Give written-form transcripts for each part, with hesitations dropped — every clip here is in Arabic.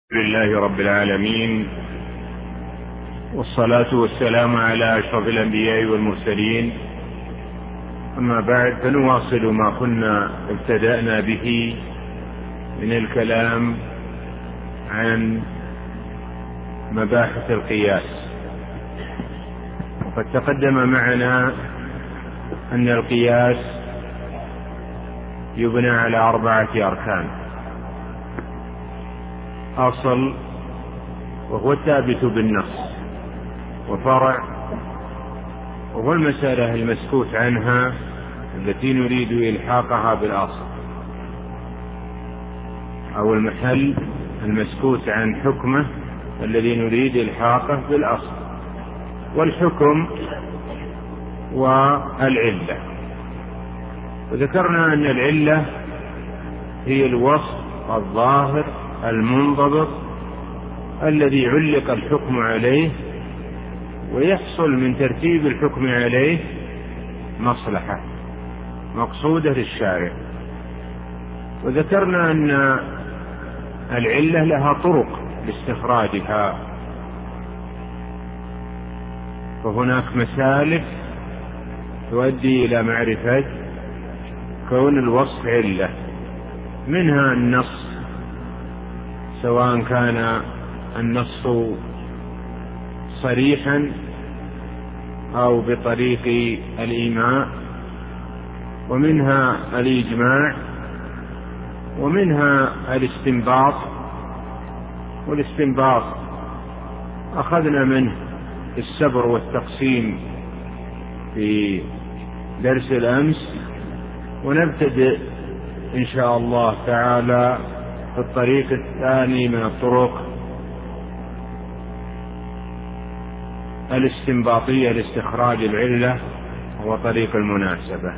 لله رب العالمين، والصلاة والسلام على أشرف الأنبياء والمرسلين. أما بعد، فنواصل ما كنا ابتدأنا به من الكلام عن مباحث القياس. وقد تقدم معنا أن القياس يبنى على 4 أركان: أصل وهو الثابت بالنص، وفرع وهو المسألة المسكوت عنها التي نريد إلحاقها بالأصل، أو المحل المسكوت عن حكمه الذي نريد إلحاقه بالأصل، والحكم والعلة. وذكرنا أن العلة هي الوصف الظاهر المنضبط الذي علق الحكم عليه، ويحصل من ترتيب الحكم عليه مصلحة مقصودة للشارع. وذكرنا أن العلة لها طرق لاستخراجها، فهناك مسالك تؤدي إلى معرفة كون الوصف علة، منها النص، سواء كان النص صريحا أو بطريق الإيماء، ومنها الإجماع، ومنها الاستنباط. والاستنباط أخذنا منه السبر والتقسيم في درس الأمس، ونبتدئ إن شاء الله تعالى في الطريق الثاني من الطرق الاستنباطية لاستخراج العلة، هو طريق المناسبة.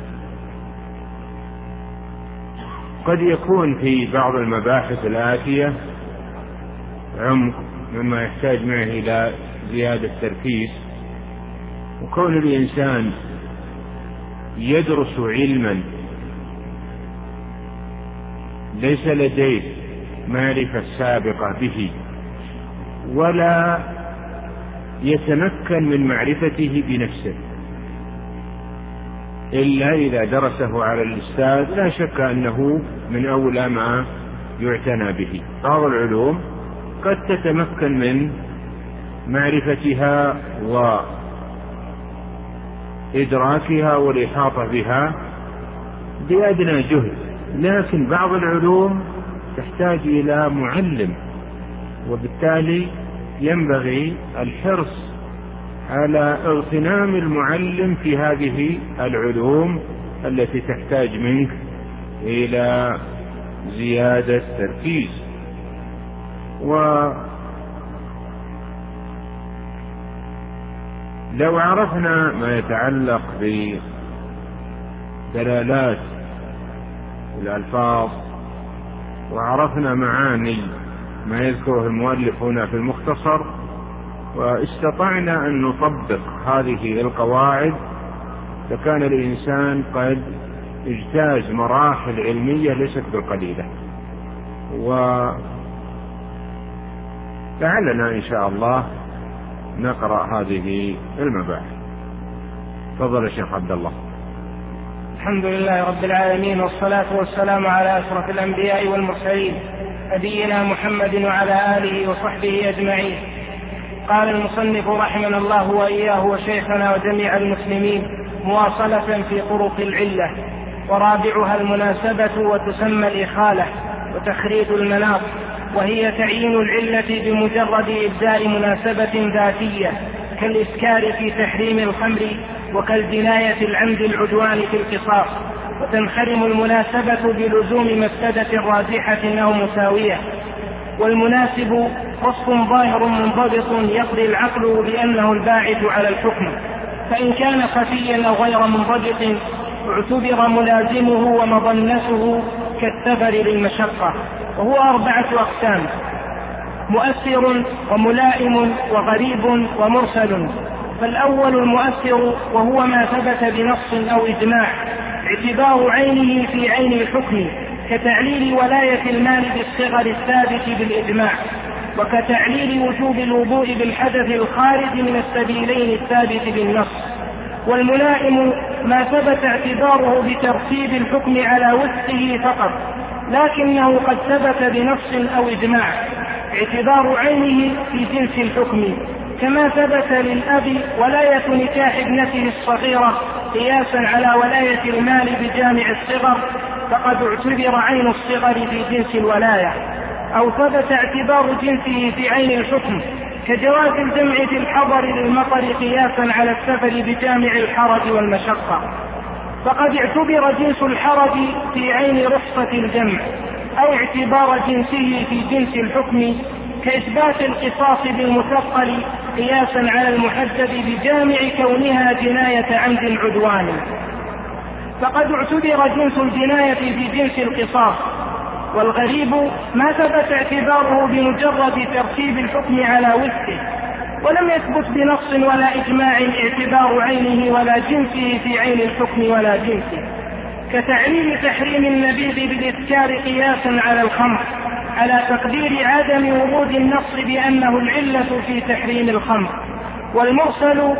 قد يكون في بعض المباحث الآتية عمق مما يحتاج معه إلى زيادة تركيز، وكون الإنسان يدرس علما ليس لديه معرفة سابقة به، ولا يتمكن من معرفته بنفسه إلا إذا درسه على الأستاذ، لا شك أنه من أولى ما يعتنى به. بعض العلوم قد تتمكن من معرفتها وإدراكها والإحاطة بها بأدنى جهد، لكن بعض العلوم تحتاج إلى معلم، وبالتالي ينبغي الحرص على اغتنام المعلم في هذه العلوم التي تحتاج منك إلى زيادة تركيز. ولو عرفنا ما يتعلق بدلالات الألفاظ، وعرفنا معاني ما يذكره المؤلف هنا في المختصر، واستطعنا أن نطبق هذه القواعد، فكان الإنسان قد اجتاز مراحل علمية ليست بالقليلة. ولعلنا إن شاء الله نقرأ هذه المباحث. تفضل يا شيخ عبد الله. الحمد لله رب العالمين، والصلاة والسلام على أشرف الأنبياء والمرسلين، نبينا محمد وعلى آله وصحبه أجمعين. قال المصنف رحمنا الله وإياه وشيخنا وجميع المسلمين، مواصلة في طرق العلة. ورابعها المناسبة، وتسمى الإخالة وتخريج المناط، وهي تعيين العلة بمجرد إبداء مناسبة ذاتية، كالإسكار في تحريم الخمر، وكالجناية العمد العدوان في القصاص. وتنخرم المناسبة بلزوم مفسدة راجحة أو مساوية. والمناسب وصف ظاهر منضبط يقضي العقل بأنه الباعث على الحكم، فإن كان خفيا أو غير منضبط اعتبر ملازمه ومظنته كالسفر للمشقة. وهو 4 أقسام: مؤثر، وملائم، وغريب، ومرسل. فالأول المؤثر، وهو ما ثبت بنص أو إجماع، اعتبار عينه في عين الحكم، كتعليل ولاية المال بالصغر الثابت بالإجماع. وكتعليل وجوب الوضوء بالحدث الخارج من السبيلين الثابت بالنص. والملائم ما ثبت اعتباره بترتيب الحكم على وفقه فقط، لكنه قد ثبت بنص أو إجماع اعتبار عينه في جنس الحكم، كما ثبت للأب ولاية نكاح ابنته الصغيرة قياسا على ولاية المال بجامع الصغر، فقد اعتبر عين الصغر في جنس الولاية. أو ثبت اعتبار جنسه في عين الحكم، كجواز الجمع في الحضر للمطر قياسا على السفر بجامع الحرج والمشقة، فقد اعتبر جنس الحرج في عين رخصة الجمع. أو اعتبار جنسه في جنس الحكم، كإثبات القصاص بالمثقل قياسا على المحدد بجامع كونها جناية عمد عدوان، فقد اعتبر جنس الجناية في جنس القصاص. والغريب ما ثبت اعتباره بمجرد ترتيب الحكم على وفقه، ولم يثبت بنص ولا إجماع اعتبار عينه ولا جنسه في عين الحكم ولا جنسه، كتعليل تحريم النبيذ بالإذكار قياسا على الخمر، على تقدير عدم ورود النص بأنه العلة في تحريم الخمر. والمرسل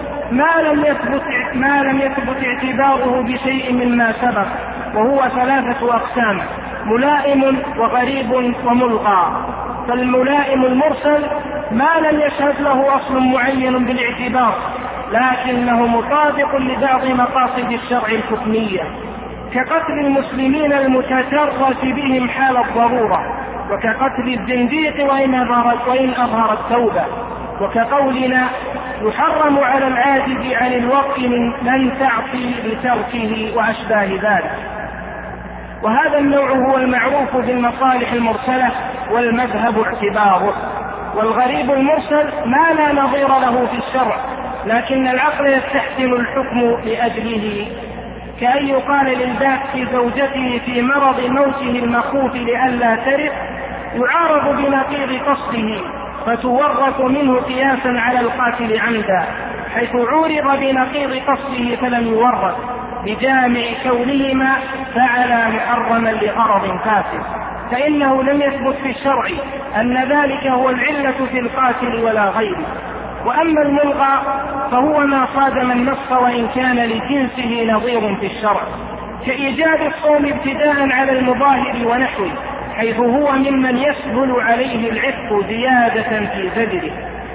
ما لم يثبت اعتباره بشيء مما سبق، وهو 3 أقسام: ملائم وغريب وملغى. فالملائم المرسل ما لم يشهد له أصل معين بالاعتبار، لكنه مطابق لبعض مقاصد الشرع الحكمية، كقتل المسلمين المتشرف بهم حال الضرورة، وكقتل الزنديق وإن أظهر التوبة، وكقولنا يحرم على العاجز عن الوقت من تعصي بتركه وأشباه ذلك. وهذا النوع هو المعروف بالمصالح المرسلة والمذهب اعتباره. والغريب المرسل ما لا نظير له في الشرع، لكن العقل يستحسن الحكم لأجله، كأن يقال للبائس زوجته في مرض موته المخوف لئلا ترث يعارض بنقيض قصده فتورث منه قياسا على القاتل عمدا، حيث عورض بنقيض قصده فلم يورث بجامع كونهما فعلا محرما لغرض فاسد، فإنه لم يثبت في الشرع أن ذلك هو العلة في القاتل ولا غيره. وأما الملغى فهو ما صادم النص وإن كان لجنسه نظير في الشرع، كإيجاب الصوم ابتداء على المظاهر ونحوه، حيث هو ممن يسهل عليه العتق زيادة في زجره،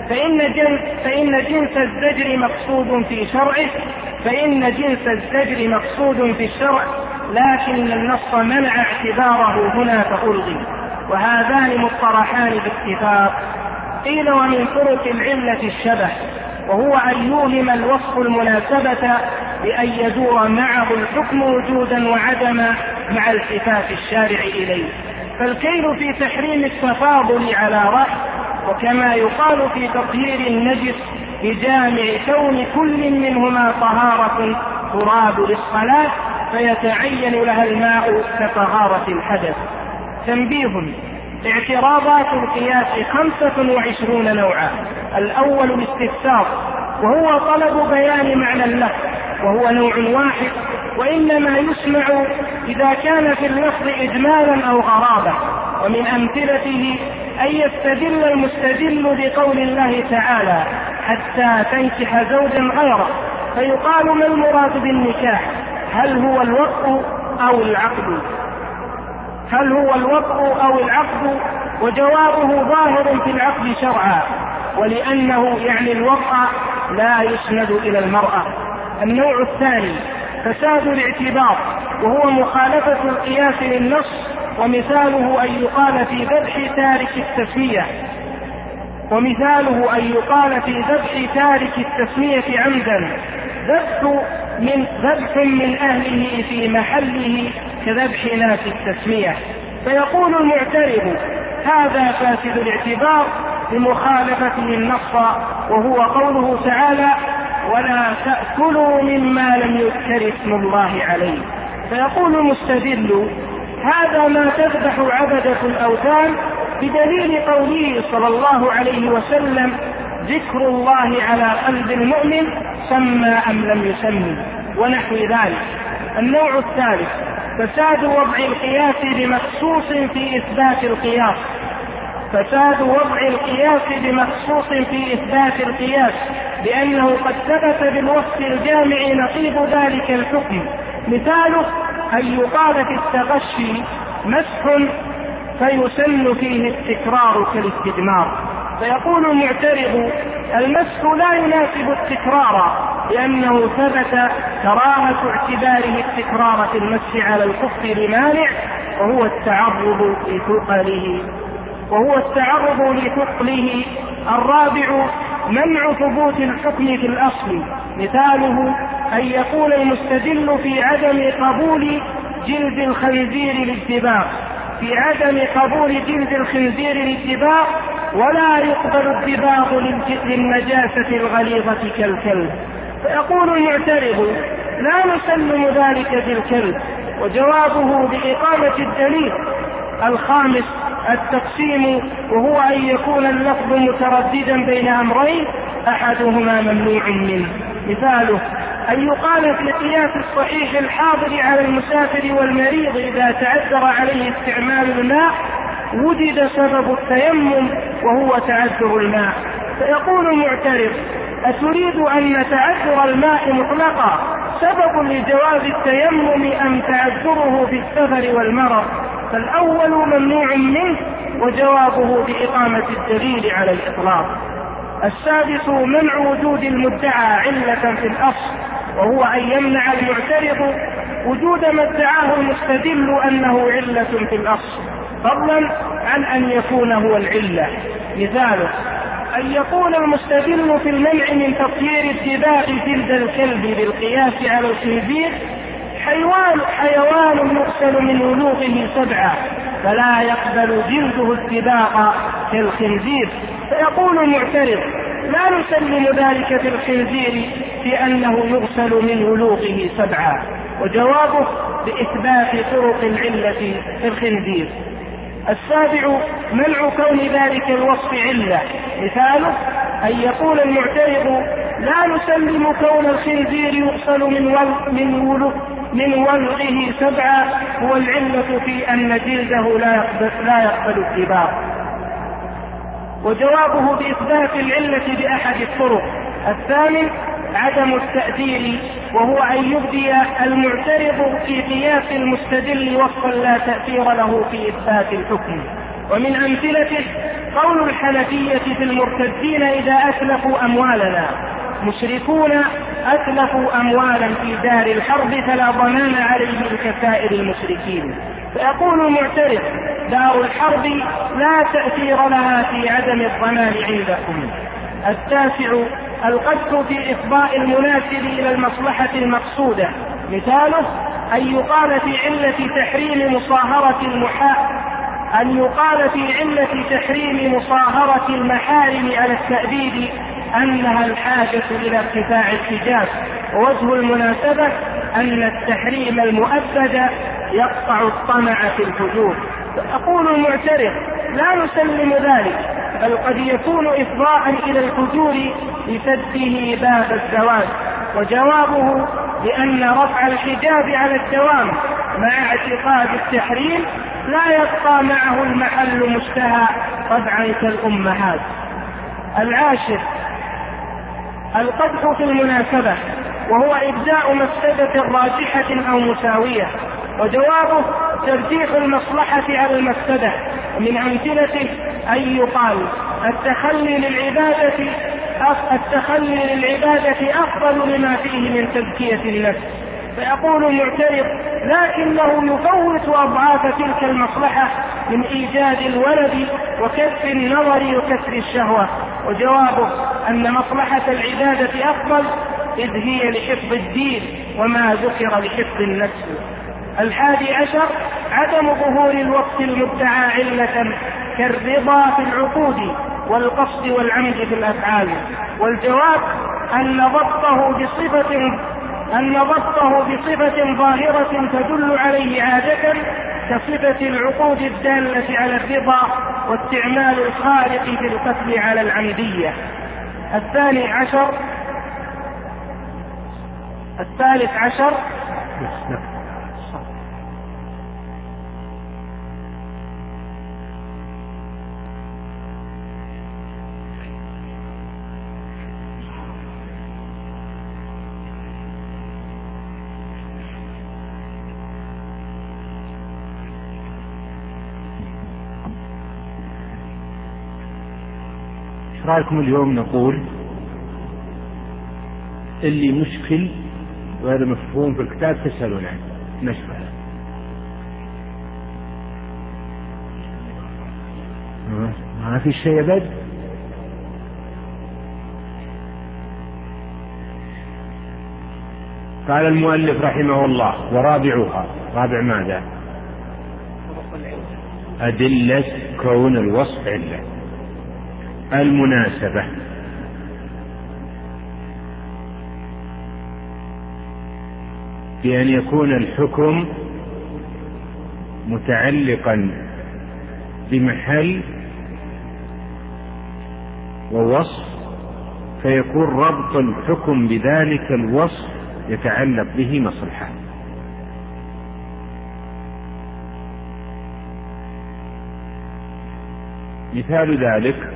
فإن جنس الزجر مقصود في الشرع، لكن النص منع اعتباره هنا فألغي. وهذان مصطلحان باتفاق. قيل ومن طرق العلة الشبه، وهو أن يوهم الوصف المناسبة بأن يدور معه الحكم وجودا وعدما مع التفات الشارع إليه، فالكيل في تحريم التفاضل على رأي، وكما يقال في تطهير النجس بجامع كون كل منهما طهارة تراد للصلاة فيتعين لها الماء كطهارة الحدث. تنبيه: اعتراضات القياس 25 نوعا. الأول الاستفسار، وهو طلب بيان معنى اللفظ، وهو نوع واحد، وإنما يسمع إذا كان في اللفظ إجمالا أو غرابة. ومن أمثلته أن يستدل المستدل بقول الله تعالى حتى تنكح زوجا غيره، فيقال ما المراد بالنكاح؟ هل هو الوطء أو العقد؟ وجوابه ظاهر في العقد شرعا، ولأنه يعني الوطء لا يسند إلى المرأة. النوع الثاني فساد الاعتبار، وهو مخالفة القياس للنص، ومثاله أن يقال في ذبح تارك التسمية عمدا ذبح من أهله في محله كذبح ناس التسمية. فيقول المعترض هذا فاسد الاعتبار بمخالفته النص، وهو قوله تعالى ولا تأكلوا مما لم يذكر اسم الله عليه. فيقول المستدل هذا ما تذبح عبدة الأوثان بدليل قوله صلى الله عليه وسلم ذكر الله على قلب المؤمن سمى أم لم يسمي، ونحو ذلك. النوع الثالث فساد وضع القياس بمخصوص في إثبات القياس، فساد وضع القياس بمخصوص في إثبات القياس، لأنه قد ثبت بالوصف الجامع نقيض ذلك الحكم. مثاله أن يقال في التغشي مسح فيسن فيه التكرار كالاستدمار، فيقول المعترض المسح لا يناسب التكرار لأنه ثبت كراهة اعتباره التكرار في المسح على الخف لمانع وهو التعرض لثقله. الرابع منع ثبوت الحكم في الأصل، مثاله أن يقول المستدل في عدم قبول جلد الخنزير للدباغ ولا يقبل الدباغ للنجاسة الغليظة كالكلب، فيقول المعترض لا نسلم ذلك بالكلب، وجوابه بإقامة الدليل. الخامس التقسيم، وهو أن يكون اللفظ مترددا بين أمرين أحدهما ممنوع منه، مثاله أن يقال في قياس الصحيح الحاضر على المسافر والمريض إذا تعذر عليه استعمال الماء وجد سبب التيمم وهو تعذر الماء، فيقول المعترض أتريد أن تعذر الماء مطلقا سبب لجواز التيمم أم تعذره في السفر والمرض؟ فالأول ممنوع منه، وجوابه بإقامة الدليل على الإطلاق. السادس منع وجود المدعى علة في الأصل، وهو أن يمنع المعترض وجود ما ادعاه المستدل أنه علة في الأصل، فضلا عن أن يكون هو العلة. مثاله أن يقول المستدل في المنع من تطهير الدباغ جلد الكلب بالقياس على الخنزير حيوان يغسل من ولوغه 7 فلا يقبل جلده الدباغ كالخنزير، فيقول المعترض لا نسلم ذلك في الخنزير في أنه يغسل من ولوغه 7، وجوابه بإثبات طرق العلة في الخنزير. السابع منع كون ذلك الوصف علة، مثاله أن يقول المعترض لا نسلم كون الخنزير يغسل من ولغه 7 هو العلة في أن جلده لا يقبل الدباغ، وجوابه بإثبات العلة بأحد الطرق. الثامن عدم التأثير، وهو أن يبدي المعترض في قياس المستدل وصفا لا تأثير له في إثبات الحكم. ومن أمثلته قول الحنفية في المرتدين إذا أتلفوا أموالنا، مشركون أتلفوا أموالا في دار الحرب فلا ضمان عليه لكسائر المشركين، فيقول المعترض دار الحرب لا تأثير لها في عدم الضمان عندكم. التاسع القدح في إفضاء المناسب إلى المصلحة المقصودة، مثاله أن يقال في علة تحريم مصاهرة المحارم على التأبيد أنها الحاجة إلى ارتفاع الحجاب، ووجه المناسبة أن التحريم المؤبد يقطع الطمع في الفجور، فأقول المعترض لا نسلم ذلك، بل قد يكون إفضاء إلى الفجور لسده باب الزواج، وجوابه بأن رفع الحجاب على الدوام مع اعتقاد التحريم لا يبقى معه المحل مشتهى طبعا كالأمهات. العاشر القدح في المناسبة، وهو إبداء مفسدة راجحة أو مساوية، وجوابه ترجيح المصلحة على المفسدة. من أمثلته أن يقال التخلي للعبادة أفضل لما فيه من تزكية النفس، فيقول المعترض لكنه يفوت أضعاف تلك المصلحة من إيجاد الولد وكف النظر وكسر الشهوة، وجوابه أن مصلحة العبادة أفضل إذ هي لحفظ الدين وما ذكر لحفظ النفس. 11 عدم ظهور الوصف المدعى علة كالرضا في العقود والقصد والعمد في الأفعال، والجواب أن ضبطه بصفة ظاهرة تدل عليه عادة كصفة العقود الدالة على الرضا واستعمال الخالق في القتل على العمدية. 13 ايش رايكم اليوم نقول اللي مشكل وهذا مفهوم في الكتاب تسألون عنه نشرح. ما في شيء أبد. قال المؤلف رحمه الله ورابعها، رابع ماذا؟ أدلة كون الوصف علة. المناسبة، بأن يكون الحكم متعلقا بمحل ووصف، فيكون ربط الحكم بذلك الوصف يتعلق به مصلحة. مثال ذلك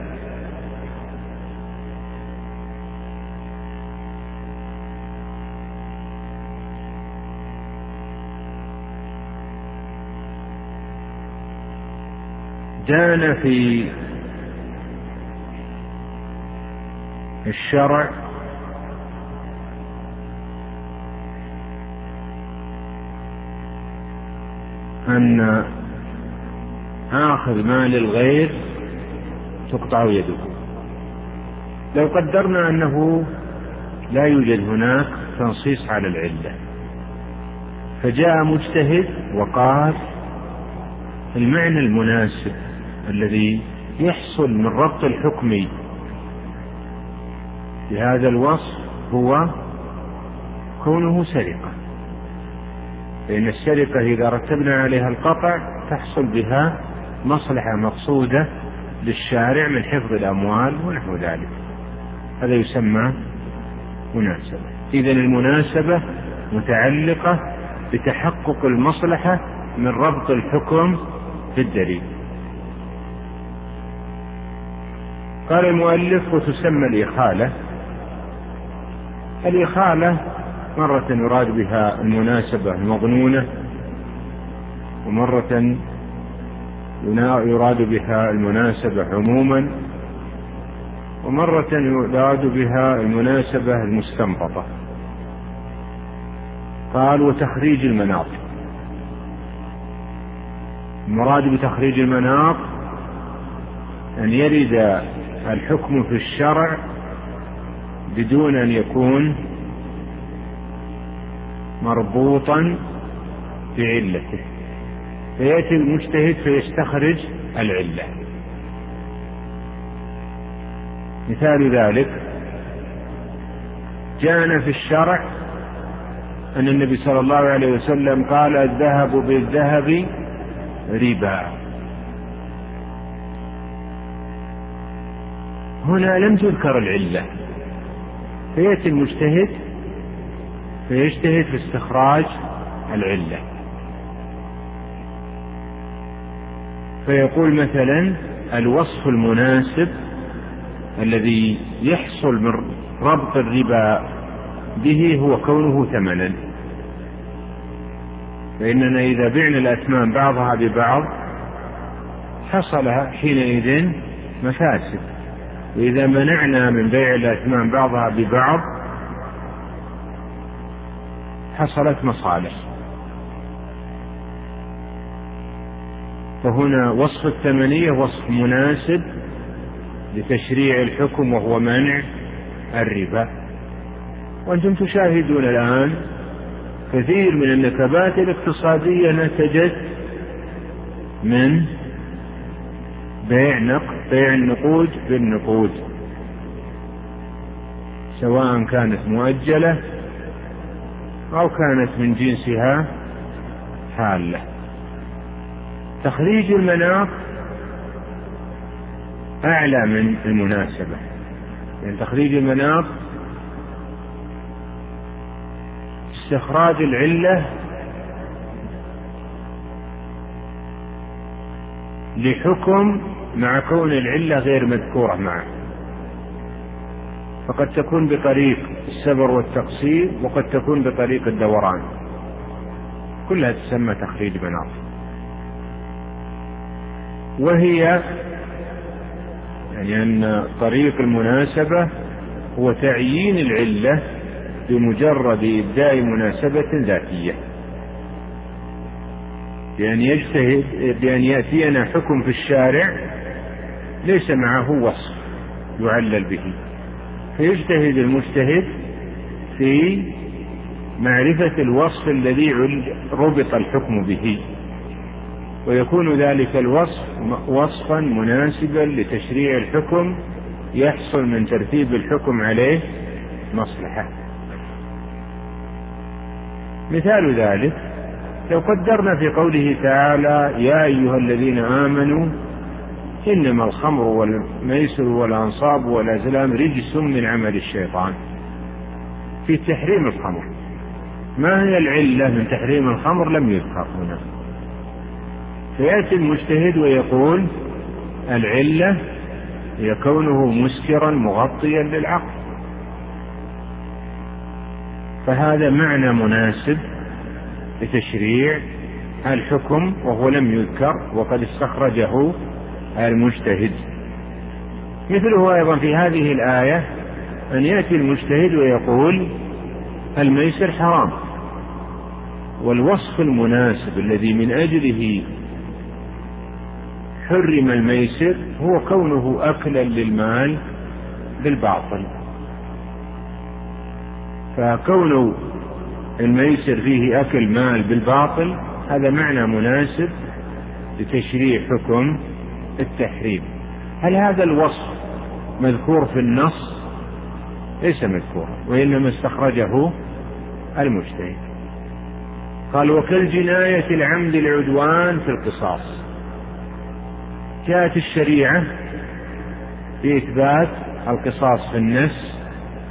جاءنا في الشرع أن آخذ مال الغير تقطع يده. لو قدرنا أنه لا يوجد هناك تنصيص على العلة، فجاء مجتهد وقال المعنى المناسب الذي يحصل من ربط الحكم بهذا الوصف هو كونه سرقة، لأن السرقة إذا رتبنا عليها القطع تحصل بها مصلحة مقصودة للشارع من حفظ الأموال ونحو ذلك، هذا يسمى مناسبة. إذن المناسبة متعلقة بتحقق المصلحة من ربط الحكم في الدليل. قال المؤلف وتسمى الإخالة. الإخالة مرة يراد بها المناسبة المظنونة، ومرة يراد بها المناسبة عموما، ومرة يراد بها المناسبة المستنبطة. قال وتخريج المناط. المراد بتخريج المناط أن يرد الحكم في الشرع بدون أن يكون مربوطا بعلته، فيأتي المجتهد فيستخرج العلة. مثال ذلك جاءنا في الشرع أن النبي صلى الله عليه وسلم قال الذهب بالذهب ربا. هنا لم تذكر العلة، فيأتي المجتهد فيجتهد في استخراج العلة، فيقول مثلا الوصف المناسب الذي يحصل من ربط الربا به هو كونه ثمنا، فإننا إذا بعنا الأثمان بعضها ببعض حصل حينئذ مفاسد، وإذا منعنا من بيع الأثمان بعضها ببعض حصلت مصالح. فهنا وصف الثمنية وصف مناسب لتشريع الحكم وهو منع الربا. وأنتم تشاهدون الآن كثير من النكبات الاقتصادية نتجت من بيع النقود بالنقود، سواء كانت مؤجلة أو كانت من جنسها حالة. تخريج المناط أعلى من المناسبة، يعني تخريج المناط استخراج العلة لحكم مع كون العلة غير مذكورة معه، فقد تكون بطريق السبر والتقسيم وقد تكون بطريق الدوران، كلها تسمى تخريج مناط. وهي يعني أن طريق المناسبة هو تعيين العلة بمجرد إبداء مناسبة ذاتية، بأن يجتهد بأن يأتينا حكم في الشارع ليس معه وصف يعلل به، فيجتهد المجتهد في معرفة الوصف الذي ربط الحكم به، ويكون ذلك الوصف وصفا مناسبا لتشريع الحكم يحصل من ترتيب الحكم عليه مصلحة. مثال ذلك لو قدرنا في قوله تعالى: يا أيها الذين آمنوا إنما الخمر والميسر والأنصاب والأزلام رجس من عمل الشيطان، في تحريم الخمر. ما هي العلة من تحريم الخمر؟ لم يذكر هنا. فيأتي المجتهد ويقول: العلة هي كونه مسكرا مغطيا للعقل. فهذا معنى مناسب لتشريع الحكم وهو لم يذكر وقد استخرجه المجتهد. مثله أيضا في هذه الآية أن يأتي المجتهد ويقول: الميسر حرام، والوصف المناسب الذي من أجله حرم الميسر هو كونه أكلا للمال بالباطل. فكون الميسر فيه أكل مال بالباطل هذا معنى مناسب لتشريع حكم التحريم. هل هذا الوصف مذكور في النص؟ ليس مذكورا، وإنما استخرجه المجتهد. قال: وكالجناية العمد العدوان في القصاص. جاءت الشريعة بإثبات القصاص في النفس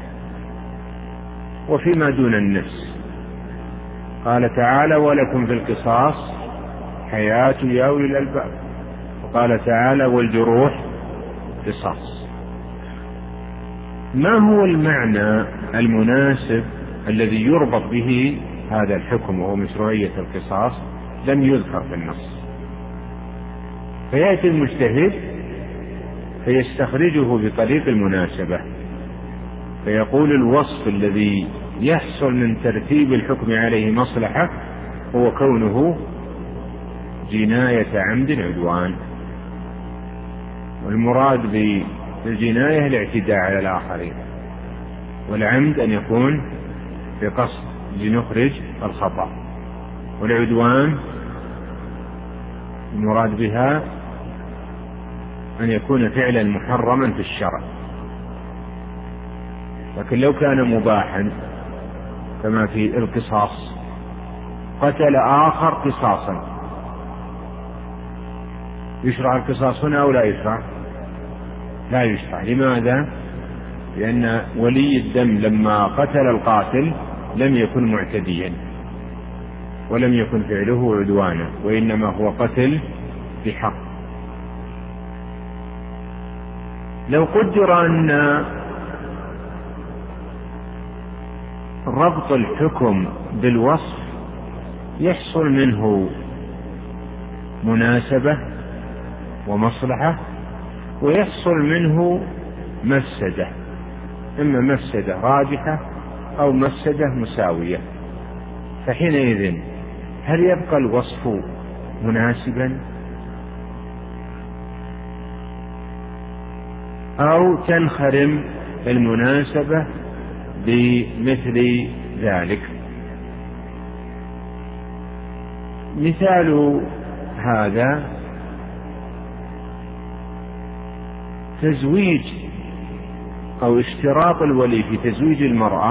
وفيما دون النفس. قال تعالى: ولكم في القصاص حياة يا أولي الألباب. وقال تعالى: والجروح قصاص. ما هو المعنى المناسب الذي يربط به هذا الحكم وهو مشروعية القصاص؟ لم يذكر في النص. فيأتي المجتهد فيستخرجه بطريق المناسبة، فيقول: الوصف الذي يحصل من ترتيب الحكم عليه مصلحة هو كونه جناية عمد عدوان. والمراد بالجناية الاعتداء على الآخرين، والعمد أن يكون بقصد لنخرج الخطأ، والعدوان المراد بها أن يكون فعلا محرما في الشرع. لكن لو كان مباحا كما في القصاص، قتل آخر قصاصا، يشرع القصاص هنا أو لا يشرع؟ لا يشرع. لماذا؟ لأن ولي الدم لما قتل القاتل لم يكن معتديا ولم يكن فعله عدوانا، وإنما هو قتل بحق. لو قدر أن ربط الحكم بالوصف يحصل منه مناسبة ومصلحة، ويحصل منه مفسدة، إما مفسدة راجحة أو مفسدة مساوية، فحينئذ هل يبقى الوصف مناسبا أو تنخرم المناسبة بمثل ذلك؟ مثال هذا تزويج أو اشتراط الولي في تزويج المرأة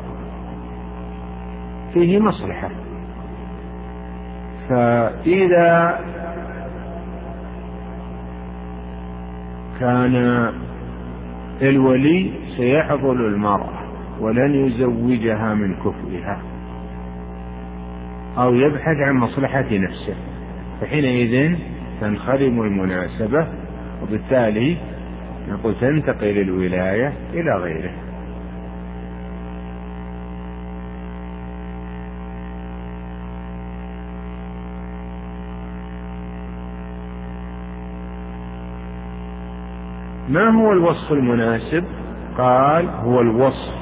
فيه مصلحة. فإذا كان الولي سيحضل المرأة ولن يزوجها من كفئها أو يبحث عن مصلحة نفسه، فحينئذ تنخرم المناسبة، وبالتالي نقول تنتقل الولاية إلى غيره. ما هو الوصف المناسب؟ قال هو الوصف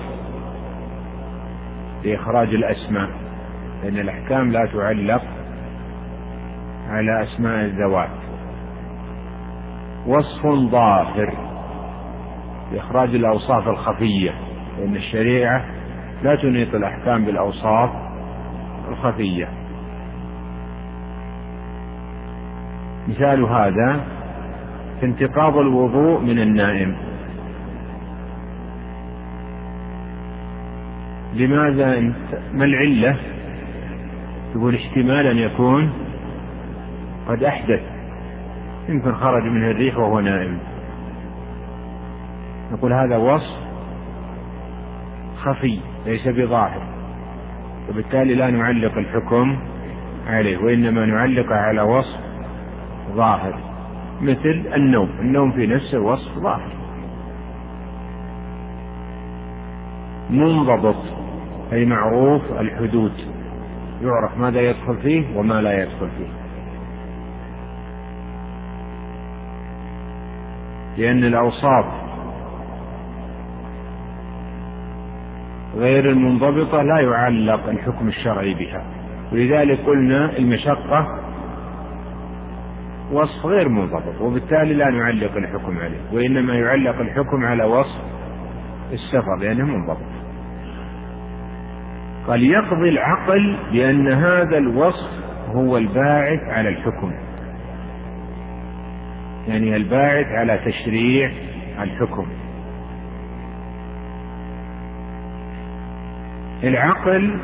لإخراج الأسماء، لأن الأحكام لا تعلق على أسماء الذوات. وصف ظاهر لإخراج الأوصاف الخفية، لأن الشريعة لا تنيط الأحكام بالأوصاف الخفية. مثال هذا في انتقاض الوضوء من النائم. لماذا ما العلة؟ يقول احتمال أن يكون قد أحدث، يمكن خرج منه الريح وهو نائم. نقول هذا وصف خفي ليس بظاهر، وبالتالي لا نعلق الحكم عليه، وإنما نعلق على وصف ظاهر، مثل النوم في نفسه وصف ظاهر. منضبط أي معروف الحدود، يعرف ماذا يدخل فيه وما لا يدخل فيه، لأن الأوصاف غير المنضبطة لا يعلق الحكم الشرعي بها، ولذلك قلنا المشقة وصف غير منضبط، وبالتالي لا نعلق الحكم عليه، وإنما يعلق الحكم على وصف السفر لأنه منضبط. قال يقضي العقل بأن هذا الوصف هو الباعث على الحكم، يعني الباعث على تشريع الحكم. العقل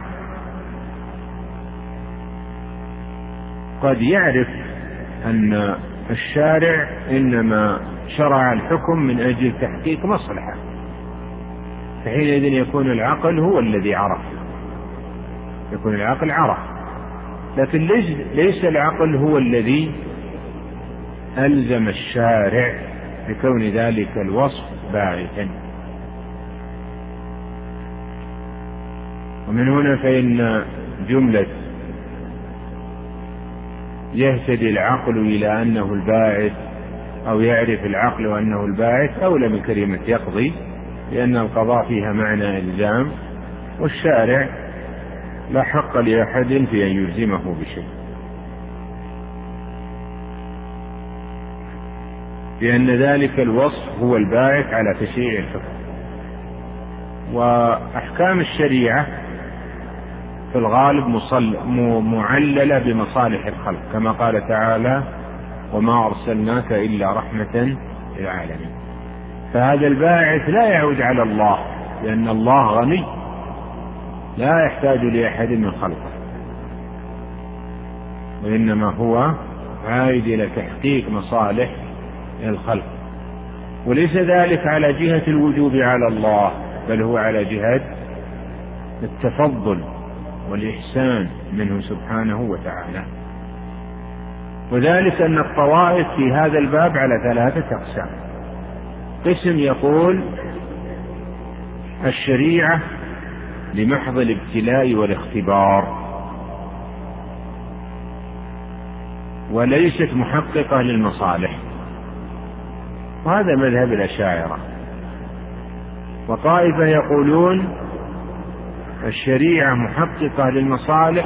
قد يعرف أن الشارع إنما شرع الحكم من أجل تحقيق مصلحة، فحينئذ يكون العقل هو الذي عرف، يكون العقل عرف، لكن ليس العقل هو الذي ألزم الشارع بكون ذلك الوصف باعثا. ومن هنا فإن جملة يهتدي العقل إلى أنه الباعث أو يعرف العقل أنه الباعث أولى من كلمة يقضي، لأن القضاء فيها معنى إلزام، والشارع لا حق لأحد في أن يلزمه بشيء، لأن ذلك الوصف هو الباعث على تشريع الحكم. وأحكام الشريعة في الغالب معللة بمصالح الخلق، كما قال تعالى وما أرسلناك إلا رحمة للعالمين. فهذا الباعث لا يعود على الله، لأن الله غني لا يحتاج لأحد من خلقه، وإنما هو عائد إلى تحقيق مصالح الخلق، وليس ذلك على جهة الوجوب على الله، بل هو على جهة التفضل والإحسان منه سبحانه وتعالى. وذلك أن الطوائف في هذا الباب على 3 أقسام. قسم يقول الشريعة لمحض الابتلاء والاختبار، وليست محققة للمصالح، وهذا مذهب الأشاعرة. وطائفة يقولون الشريعة محققة للمصالح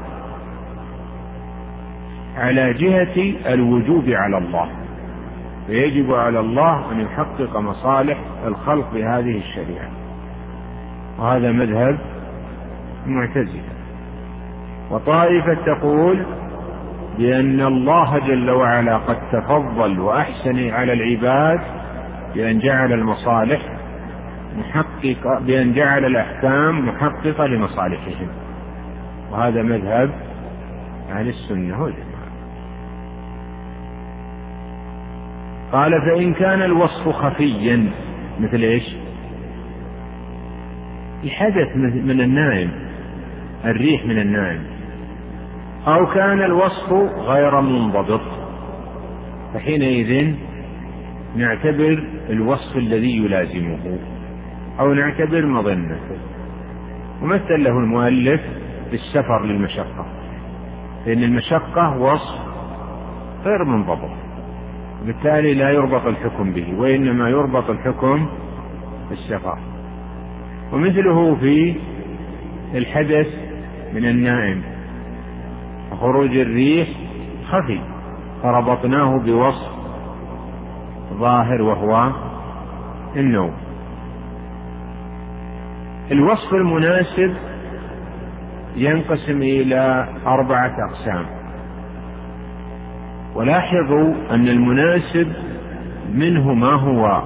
على جهة الوجوب على الله، فيجب على الله أن يحقق مصالح الخلق بهذه الشريعة، وهذا مذهب المعتزلة. وطائفة تقول بأن الله جل وعلا قد تفضل وأحسن على العباد بأن جعل المصالح محققة، بأن جعل الأحكام محققة لمصالحهم، وهذا مذهب أهل السنة والجماعة. قال فإن كان الوصف خفيا مثل إيش؟ الحدث من النائم، الريح من النائم، أو كان الوصف غير منضبط، فحينئذ نعتبر الوصف الذي يلازمه أو نعتبر مظنته. ومثل له المؤلف بالسفر للمشقة، لأن المشقة وصف غير منضبط، بالتالي لا يربط الحكم به، وإنما يربط الحكم بالسفر. ومثله في الحدث من النائم، خروج الريح خفي فربطناه بوصف ظاهر وهو النوم. الوصف المناسب ينقسم إلى 4 أقسام، ولاحظوا أن المناسب منه ما هو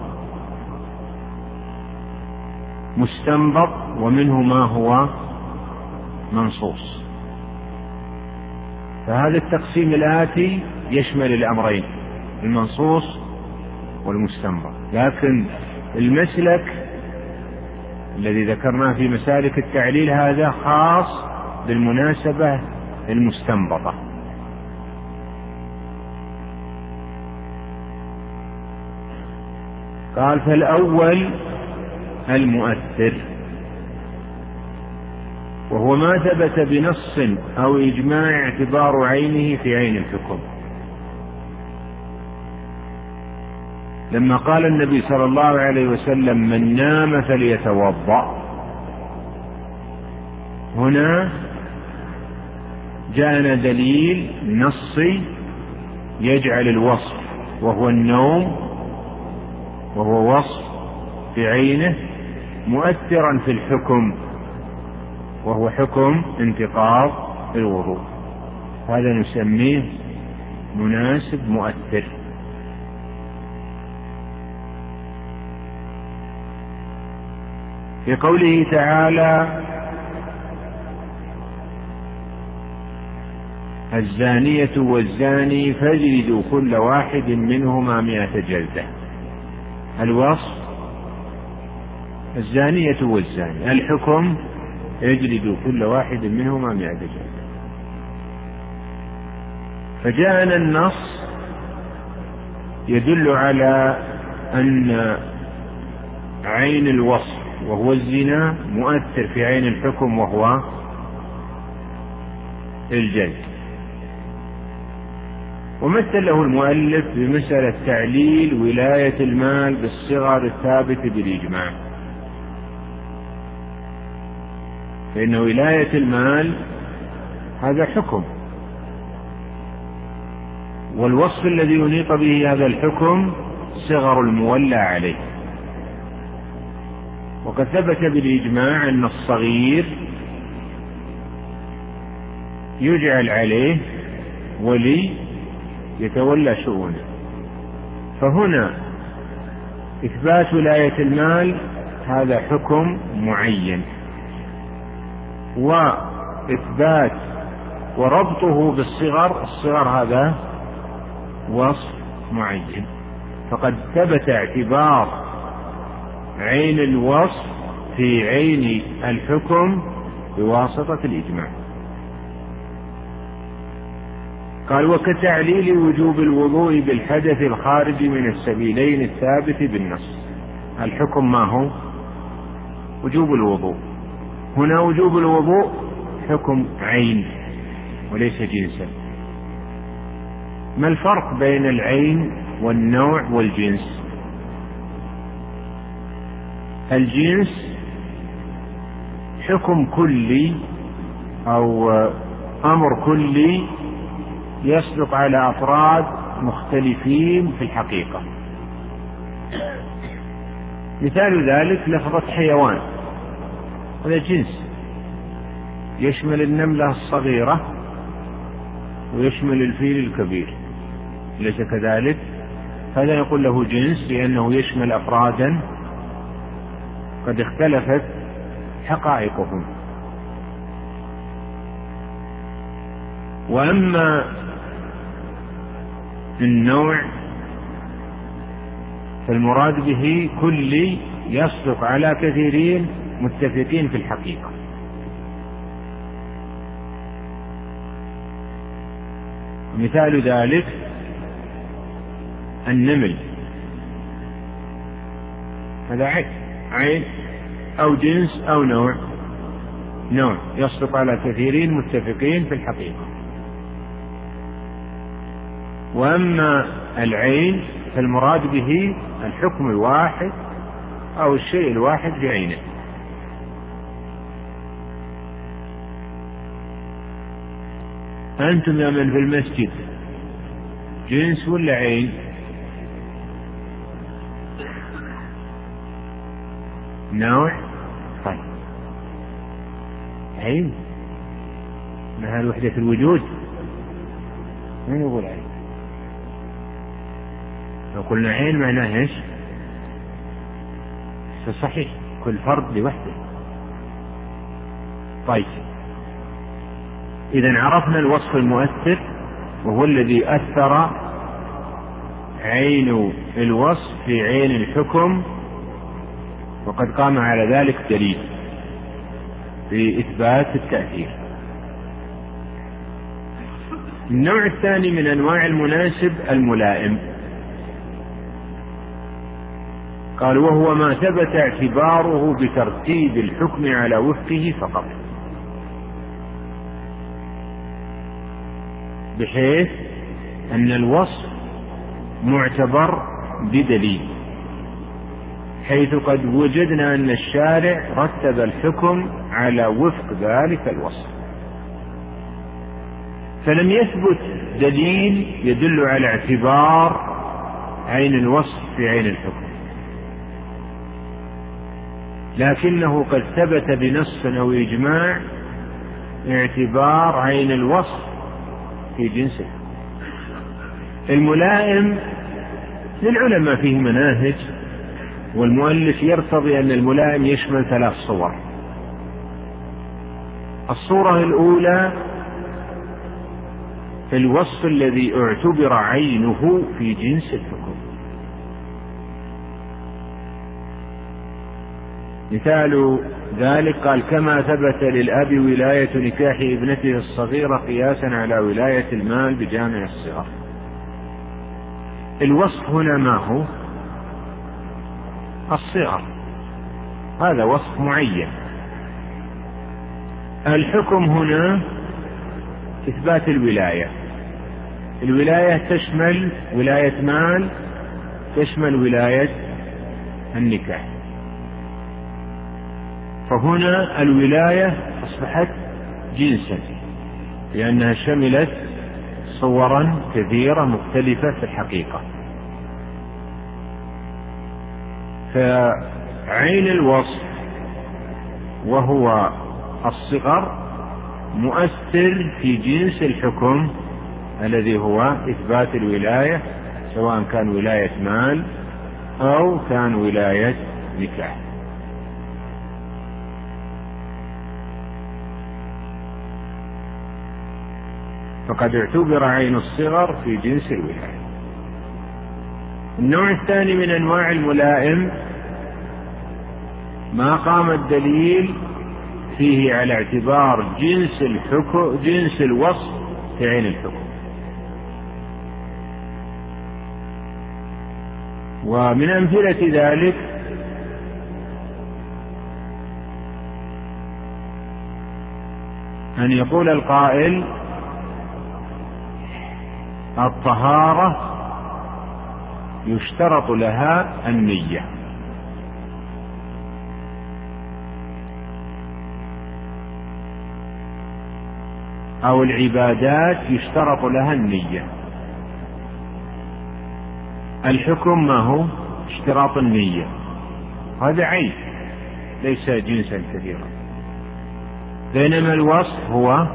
مستنبط ومنه ما هو منصوص. فهذا التقسيم الآتي يشمل الأمرين، المنصوص والمستنبط. لكن المسلك الذي ذكرناه في مسالك التعليل هذا خاص بالمناسبة المستنبطة. قال: فالأول المؤثر، وهو ما ثبت بنص أو إجماع اعتبار عينه في عين الحكم. لما قال النبي صلى الله عليه وسلم: من نام فليتوضأ، هنا جاءنا دليل نصي يجعل الوصف وهو النوم، وهو وصف في عينه، مؤثرا في الحكم، وهو حكم انتقاض الوضوء. هذا نسميه مناسب مؤثر. في قوله تعالى: الزانية والزاني فاجلدوا كل واحد منهما 100 جلدة. الوصف الزانية والزاني، الحكم يجلدوا كل واحد منهما 100 جلدة. فجاءنا النص يدل على أن عين الوصف وهو الزنا مؤثر في عين الحكم وهو الجلد. ومثله المؤلف بمسألة تعليل ولاية المال بالصغر الثابت بالإجماع، فإن ولاية المال هذا حكم، والوصف الذي ينيط به هذا الحكم صغر المولى عليه. وقد ثبت بالإجماع أن الصغير يجعل عليه ولي يتولى شؤونه. فهنا إثبات ولاية المال هذا حكم معين، وإثبات وربطه بالصغر، الصغر هذا وصف معين. فقد ثبت اعتبار عين الوصف في عين الحكم بواسطة الإجماع. قال: وكتعليل وجوب الوضوء بالحدث الخارج من السبيلين الثابت بالنص. الحكم ما هو؟ وجوب الوضوء. هنا وجوب الوضوء حكم عين وليس جنسا. ما الفرق بين العين والنوع والجنس؟ الجنس حكم كلي أو أمر كلي يصدق على أفراد مختلفين في الحقيقة. مثال ذلك لفظة حيوان، هذا جنس يشمل النملة الصغيرة ويشمل الفيل الكبير، ليس كذلك؟ هذا يقول له جنس لأنه يشمل أفرادا قد اختلفت حقائقهم. وأما النوع فالمراد به كلي يصدق على كثيرين متفقين في الحقيقة. مثال ذلك النمل، هذا عين أو جنس أو نوع يصدق على كثيرين متفقين في الحقيقة. وأما العين فالمراد به الحكم الواحد أو الشيء الواحد بعينه. أنتم يا من في المسجد جنس ولا عين؟ نوع؟ طيب عين مع وحدة الوجود. من يقول عين؟ لو قلنا عين معناه ايش؟ صحيح كل فرد لوحده. طيب إذا عرفنا الوصف المؤثر وهو الذي أثر عين الوصف في عين الحكم، وقد قام على ذلك دليل في إثبات التأثير. النوع الثاني من أنواع المناسب الملائم، قال وهو ما ثبت اعتباره بترتيب الحكم على وفقه فقط، بحيث أن الوصف معتبر بدليل، حيث قد وجدنا أن الشارع رتب الحكم على وفق ذلك الوصف، فلم يثبت دليل يدل على اعتبار عين الوصف في عين الحكم، لكنه قد ثبت بنص أو إجماع اعتبار عين الوصف في جنسه. الملائم للعلماء فيه مناهج، والمؤلف يرتضي أن الملائم يشمل 3 صور. الصورة الأولى الوصف الذي اعتبر عينه في جنس الحكم. مثال ذلك قال كما ثبت للأب ولاية نكاح ابنته الصغيرة قياسا على ولاية المال بجامع الصغر. الوصف هنا ما هو؟ الصغر، هذا وصف معين. الحكم هنا إثبات الولاية. الولاية تشمل ولاية مال، تشمل ولاية النكاح، فهنا الولاية أصبحت جنسا لأنها شملت صورا كثيرة مختلفة في الحقيقة. فعين الوصف وهو الصغر مؤثر في جنس الحكم الذي هو إثبات الولاية، سواء كان ولاية مال أو كان ولاية نكاح. فقد اعتبر عين الصغر في جنس الولاية. النوع الثاني من أنواع الملائم ما قام الدليل فيه على اعتبار جنس الحكم، جنس الوصف في عين الحكم. ومن أمثلة ذلك أن يقول القائل الطهارة يشترط لها النية، أو العبادات يشترط لها النية. الحكم ما هو؟ اشتراط النية، هذا عين ليس جنسا كثيرا. بينما الوصف هو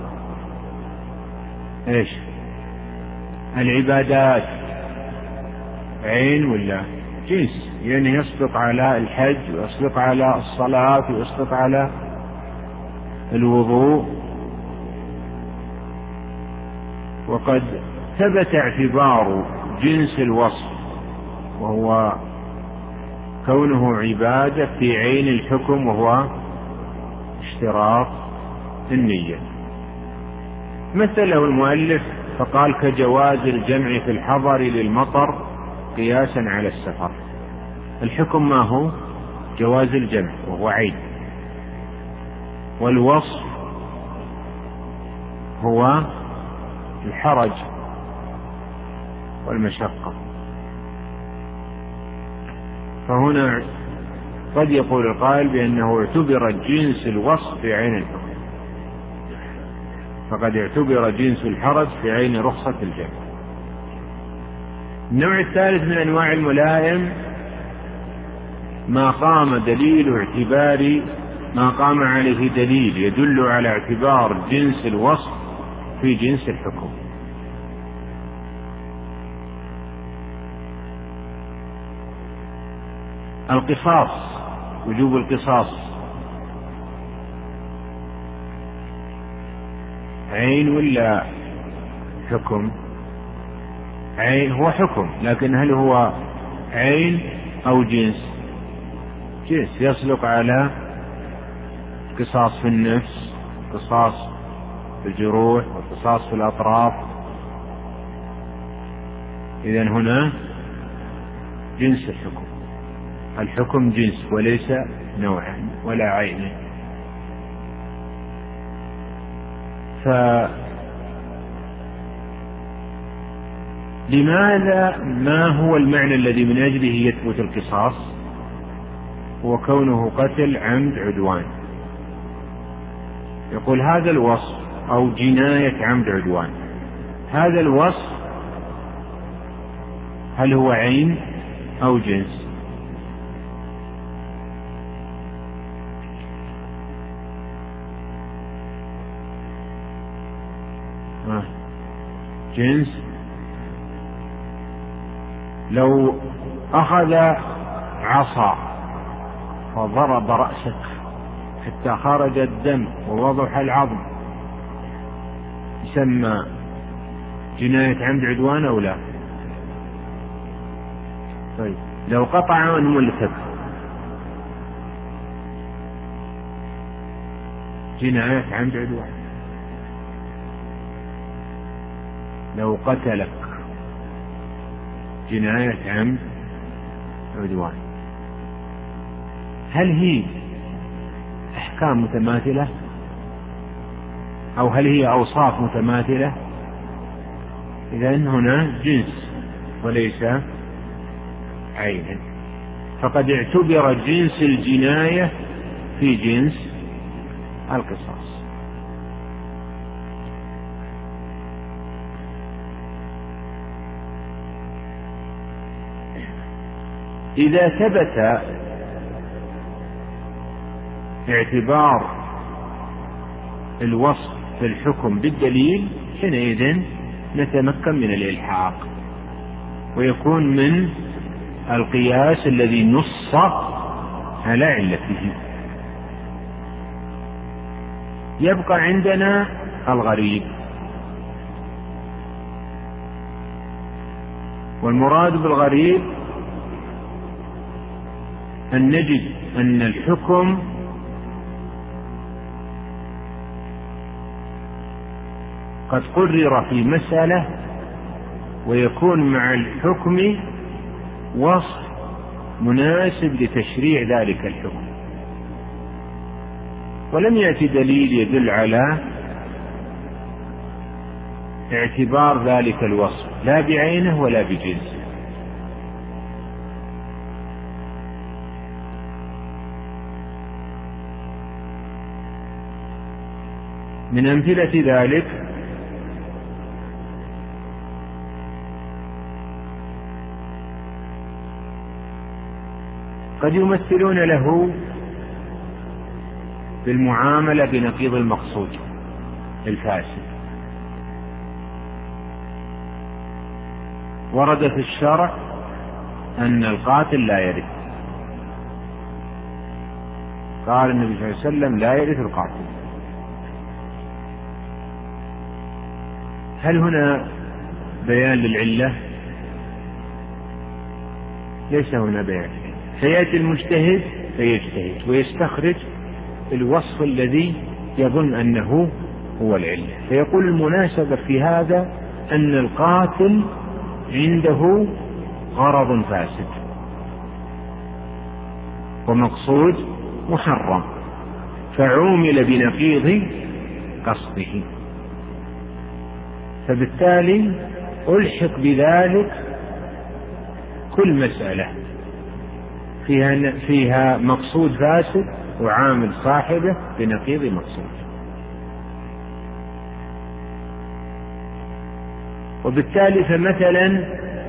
ايش؟ العبادات عين ولا جنس؟ يعني يصدق على الحج ويصدق على الصلاة ويصدق على الوضوء. وقد ثبت اعتبار جنس الوصف وهو كونه عبادة في عين الحكم وهو اشتراط النية. مثله المؤلف فقال كجواز الجمع في الحضر للمطر قياسا على السفر. الحكم ما هو؟ جواز الجمع وهو عين، والوصف هو الحرج والمشقة. فهنا قد يقول القائل بأنه اعتبر جنس الوصف في عين الحكم، فقد اعتبر جنس الحرج في عين رخصة الجمع. النوع الثالث من أنواع الملائم ما قام عليه دليل يدل على اعتبار جنس الوصف في جنس الحكم. القصاص، وجوب القصاص عين ولا حكم؟ عين، هو حكم، لكن هل هو عين أو جنس؟ جنس يصدق على قصاص في النفس، قصاص في الجروح، وقصاص في الأطراف. إذن هنا جنس الحكم، الحكم جنس وليس نوعا ولا عين. لماذا؟ ما هو المعنى الذي من أجله يثبت القصاص؟ هو كونه قتل عمد عدوان. يقول هذا الوصف أو جناية عمد عدوان، هذا الوصف هل هو عين أو جنس؟ جنس. لو أخذ عصا فضرب رأسك حتى خرج الدم ووضح العظم، يسمى جناية عمد عدوان أو لا؟ طيب لو قطع أنملتك جناية عمد عدوان. لو قتلك جناية عمد عدوان. هل هي أحكام متماثلة أو هل هي أوصاف متماثلة؟ إذن هنا جنس وليس عينا، فقد اعتبر جنس الجناية في جنس القصاص. إذا ثبت اعتبار الوصف في الحكم بالدليل حينئذ نتمكن من الإلحاق، ويكون من القياس الذي نص على علته. يبقى عندنا الغريب، والمراد بالغريب أن نجد أن الحكم قد قرر في مسألة ويكون مع الحكم وصف مناسب لتشريع ذلك الحكم، ولم يأتي دليل يدل على اعتبار ذلك الوصف لا بعينه ولا بجنسه. من أمثلة ذلك قد يمثلون له بالمعاملة بنقيض المقصود الفاسد. ورد في الشرع أن القاتل لا يرث، قال النبي صلى الله عليه وسلم لا يرث القاتل. هل هنا بيان للعلة؟ ليس هنا بيان. سيأتي المجتهد فيجتهد ويستخرج الوصف الذي يظن أنه هو العلة، فيقول المناسبة في هذا أن القاتل عنده غرض فاسد ومقصود محرم، فعومل بنقيض قصده، فبالتالي ألحق بذلك كل مسألة فيها مقصود فاسد وعامل صاحبه بنقيض مقصود. وبالتالي فمثلا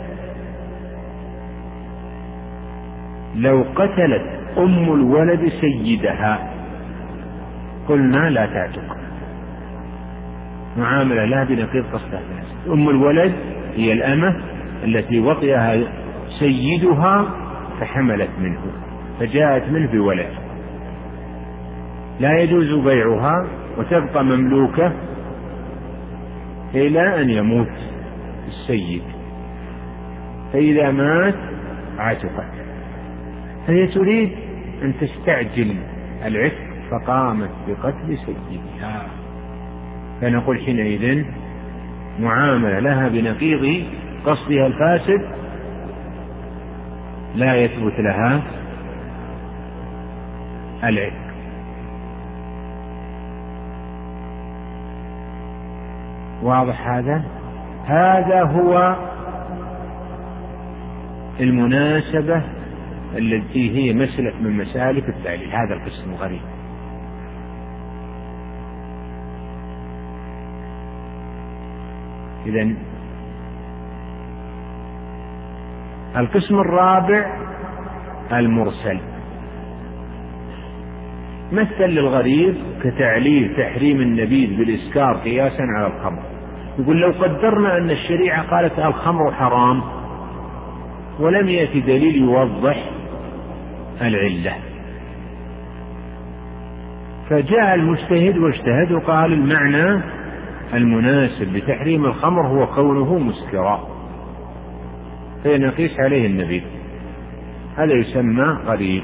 لو قتلت أم الولد سيدها قلنا لا تعتق، معاملة لها بنقيض قصدها. أم الولد هي الأمة التي وطئها سيدها فحملت منه فجاءت منه بولد، لا يجوز بيعها وتبقى مملوكة إلى أن يموت السيد، فإذا مات عتقت. فهي تريد أن تستعجل العتق فقامت بقتل سيدها، فنقول حينئذ معاملة لها بنقيض قصدها الفاسد لا يثبت لها العتق. واضح هذا؟ هذا هو المناسبة التي هي مسلك من مسالك التعليل، هذا القسم غريب. إذن القسم الرابع المرسل، مثل للغريب كتعليل تحريم النبيذ بالإسكار قياسا على الخمر. يقول لو قدرنا أن الشريعة قالت الخمر حرام ولم يأتي دليل يوضح العلة، فجاء المجتهد واجتهد وقال المعنى المناسب لتحريم الخمر هو كونه مسكرا، فنقيس عليه النبيذ، هذا يسمى غريب.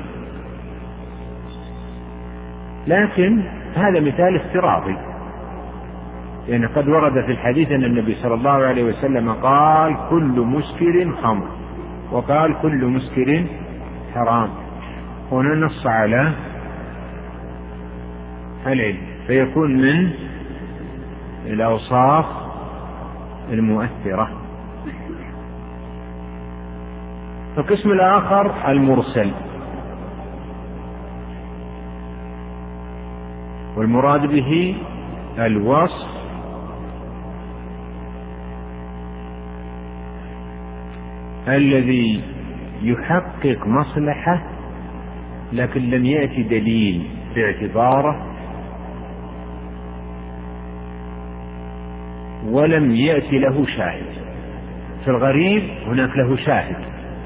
لكن هذا مثال افتراضي، لأن قد ورد في الحديث أن النبي صلى الله عليه وسلم قال كل مسكر خمر وقال كل مسكر حرام، هنا نص على العلم، فيكون من الأوصاف المؤثرة. القسم الآخر المرسل، والمراد به الوصف الذي يحقق مصلحة لكن لم يأتي دليل باعتباره ولم يأتي له شاهد. في الغريب هناك له شاهد،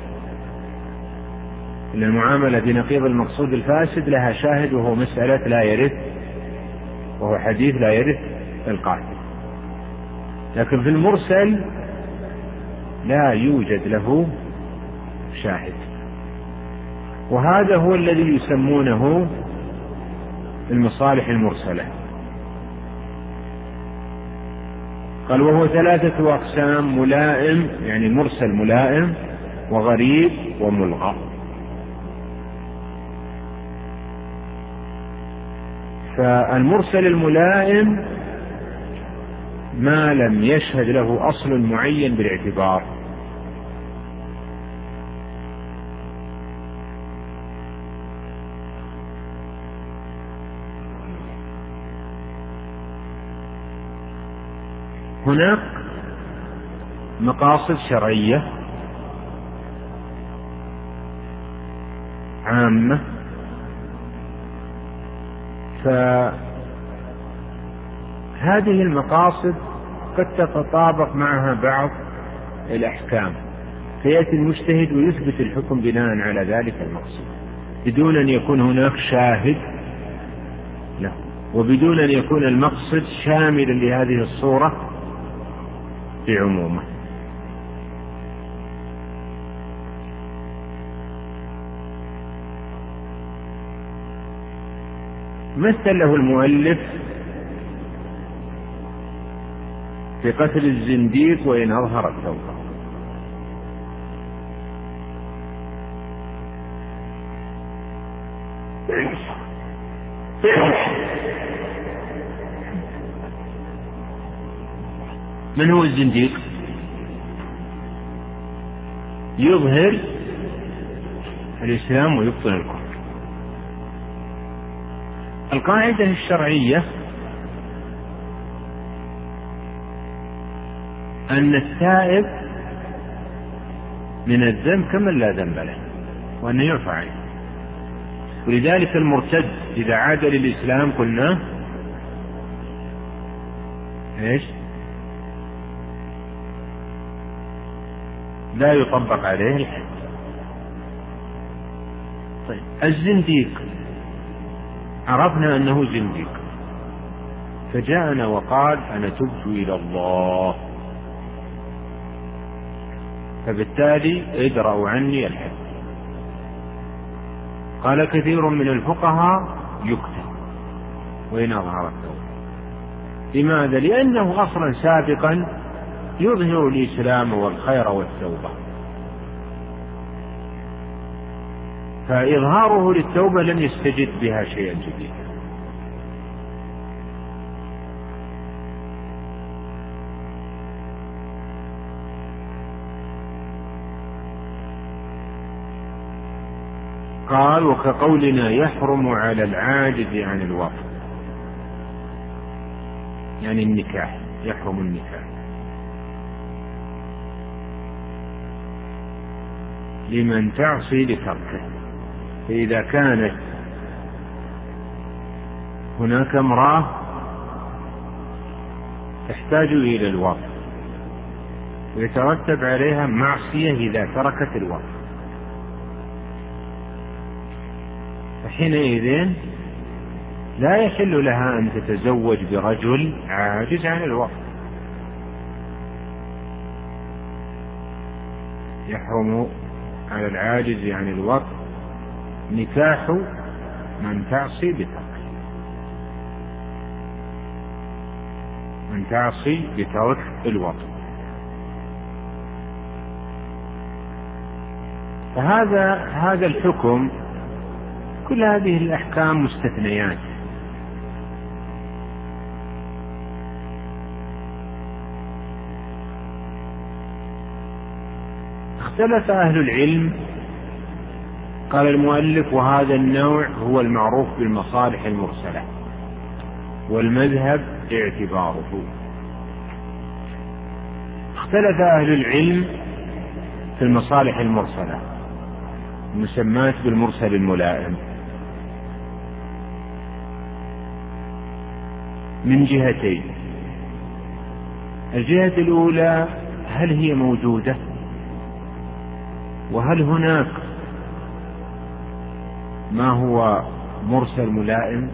إن المعاملة بنقيض المقصود الفاسد لها شاهد وهو مسألة لا يرث، وهو حديث لا يرث القاتل. لكن في المرسل لا يوجد له شاهد، وهذا هو الذي يسمونه المصالح المرسلة. قال وهو 3 أقسام: ملائم يعني مرسل ملائم، وغريب، وملغى. فالمرسل الملائم ما لم يشهد له أصل معين بالاعتبار، هناك مقاصد شرعية عامة، فهذه المقاصد قد تتطابق معها بعض الأحكام، فيأتي المجتهد ويثبت الحكم بناء على ذلك المقصود بدون أن يكون هناك شاهد له، وبدون أن يكون المقصد شاملا لهذه الصورة بعمومه. مثل له المؤلف في قتل الزنديق وإن أظهر التوبة. من هو الزنديق؟ يظهر الإسلام ويبطن الكفر. القاعدة الشرعية أن التائب من الذنب كمن لا ذنب له، وأنه يعفى عنه. ولذلك المرتد إذا عاد للإسلام قلنا إيش؟ لا يطبق عليه الحد. طيب الزنديق عرفنا أنه زنديق، فجاءنا وقال أنا تبت إلى الله، فبالتالي ادرأوا عني الحد. قال كثير من الفقهاء يقتل وإن أظهر التوبة. لماذا؟ لأنه أصلا سابقا يظهر الإسلام والخير والتوبة، فإظهاره للتوبة لم يستجد بها شيئا جديدا. قال وكقولنا يحرم على العاجز عن الوفر، يعني النكاح، يحرم النكاح لمن تعصي لتركه. فإذا كانت هناك امرأة تحتاج إلى الوفر ويترتب عليها معصية إذا تركت الوفر، فحينئذ لا يحل لها أن تتزوج برجل عاجز عن الوفر. يحرم على العاجز عن الوفر نكاح من تعصي بترك، من تعصي بترك الوفر. فهذا الحكم، كل هذه الأحكام مستثنيات. اختلف أهل العلم، قال المؤلف وهذا النوع هو المعروف بالمصالح المرسلة والمذهب اعتباره. اختلف أهل العلم في المصالح المرسلة المسمات بالمرسل الملائم من جهتين. الجهة الأولى هل هي موجودة، وهل هناك ما هو مرسل ملائم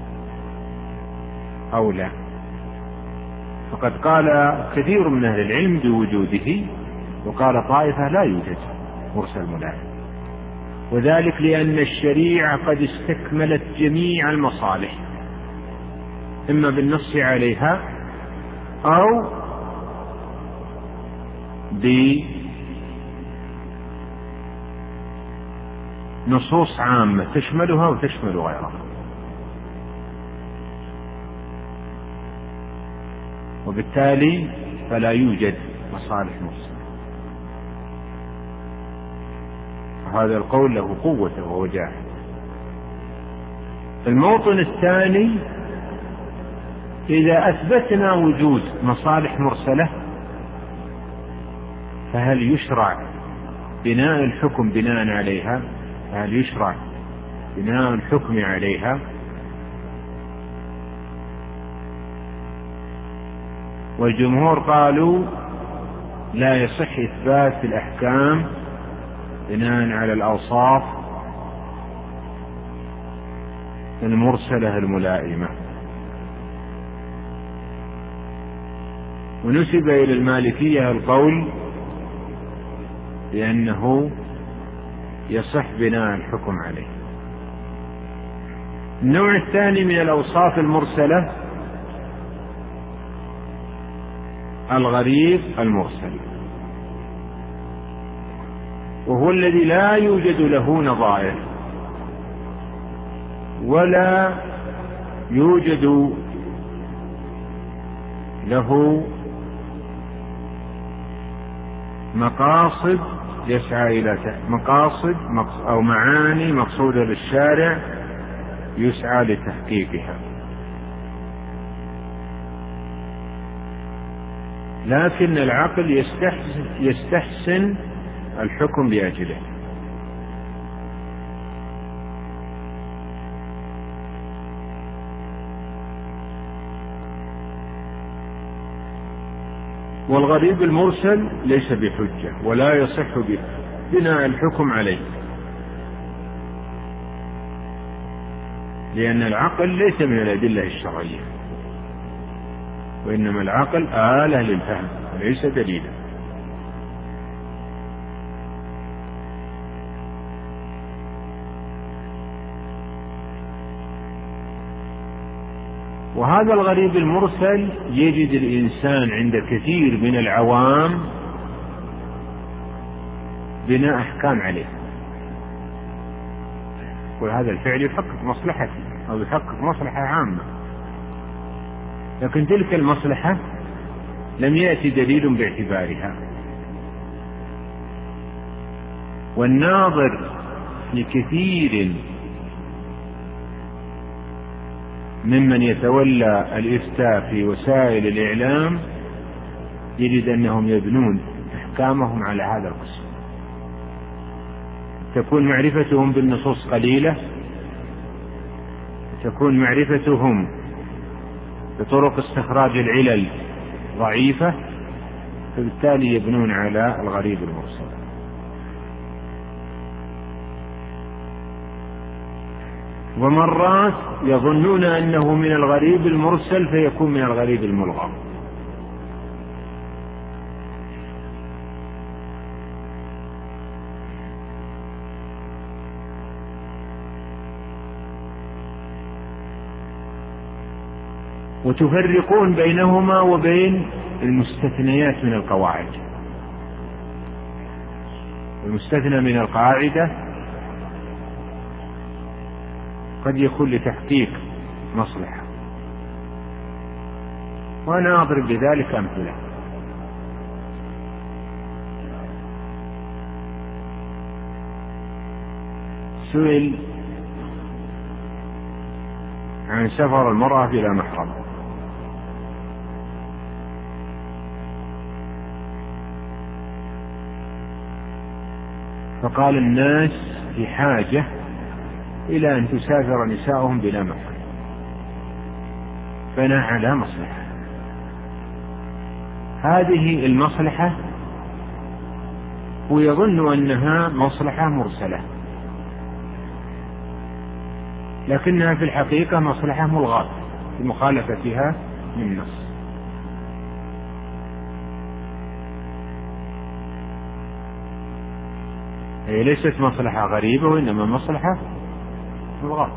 أو لا. فقد قال كثير من أهل العلم بوجوده، وقال طائفة لا يوجد مرسل ملائم، وذلك لأن الشريعة قد استكملت جميع المصالح إما بالنص عليها أو بنصوص عامة تشملها وتشمل غيرها، وبالتالي فلا يوجد مصالح مرسلة. هذا القول له قوة ووجاهة. الموطن الثاني إذا أثبتنا وجود مصالح مرسلة فهل يشرع بناء الحكم بناء عليها؟ هل يشرع بناء الحكم عليها؟ والجمهور قالوا لا يصح إثبات الأحكام بناء على الأوصاف المرسلة الملائمة. ونسب إلى المالكية القول بأنه يصح بناء الحكم عليه. النوع الثاني من الأوصاف المرسلة الغريب المرسل، وهو الذي لا يوجد له نظائر ولا يوجد له مقاصد يسعى إلى مقاصد أو معاني مقصودة للشارع يسعى لتحقيقها، لكن العقل يستحسن الحكم بأجله. والغريب المرسل ليس بحجة ولا يصح بناء الحكم عليه، لأن العقل ليس من الأدلة الشرعية، وإنما العقل آلة للفهم وليس دليلا. وهذا الغريب المرسل يجد الإنسان عند كثير من العوام بناء أحكام عليه، وهذا الفعل يحقق مصلحتي أو يحقق مصلحة عامة، لكن تلك المصلحة لم يأتي دليل باعتبارها. والناظر لكثير ممن يتولى الإفتاء في وسائل الإعلام يجد أنهم يبنون أحكامهم على هذا القسم. تكون معرفتهم بالنصوص قليلة، تكون معرفتهم بطرق استخراج العلل ضعيفة، فبالتالي يبنون على الغريب المرسل. ومرات يظنون أنه من الغريب المرسل فيكون من الغريب الملغم. وتفرقون بينهما وبين المستثنيات من القواعد. المستثنى من القاعدة قد يكون لتحقيق مصلحة، وأنا أضرب بذلك أمثلة. سئل عن سفر المرأة بلا محرم، فقال الناس في حاجة إلى أن تسافر نساؤهم بلا محرم، فنهى على مصلحة. هذه المصلحة هو يظن أنها مصلحة مرسلة، لكنها في الحقيقة مصلحة ملغاة بمخالفتها للنص. هي ليست مصلحة غريبة، وإنما مصلحة ملغاة.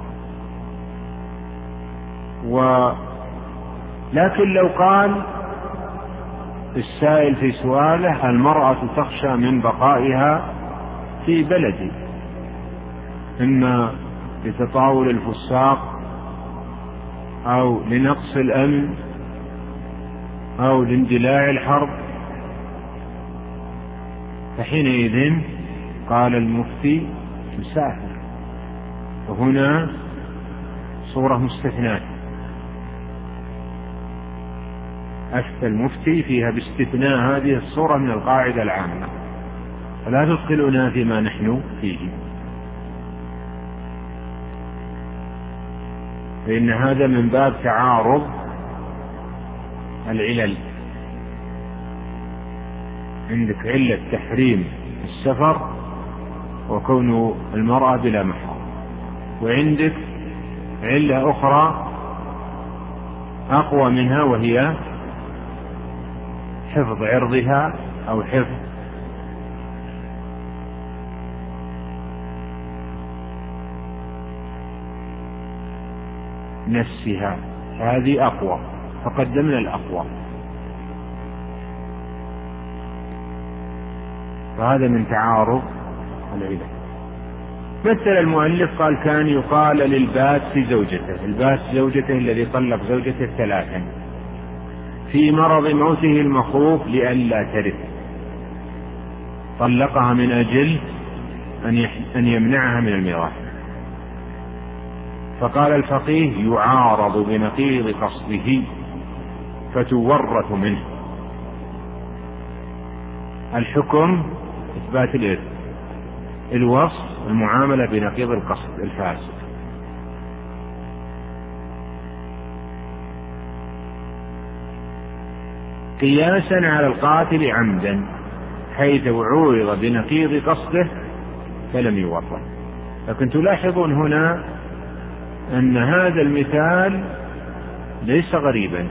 لكن لو قال السائل في سؤاله المرأة تخشى من بقائها في بلدي، إما لتطاول الفساق أو لنقص الأمن أو لاندلاع الحرب، فحينئذ قال المفتي تسافر. وهنا صورة مستثناة، أفتى المفتي فيها باستثناء هذه الصورة من القاعدة العامة، فلا تدخلنا فيما نحن فيه، فإن هذا من باب تعارض العلل. عندك علة تحريم السفر وكون المرأة بلا محرم، وعندك علة أخرى أقوى منها وهي حفظ عرضها أو حفظ نفسها، هذه أقوى، فقدمنا الأقوى. فهذا من تعارض العلل. مثل المؤلف قال كان يقال للباس زوجته، الباس زوجته الذي طلق زوجته 3 في مرض موته المخوف لئلا ترث، طلقها من أجل أن يمنعها من الميراث. فقال الفقيه يعارض بنقيض قصده فتورث منه. الحكم إثبات الإرث، الوصف المعاملة بنقيض القصد الفاسد. قياسا على القاتل عمدا حيث عورض بنقيض قصده فلم يورث. لكن تلاحظون هنا أن هذا المثال ليس غريبا،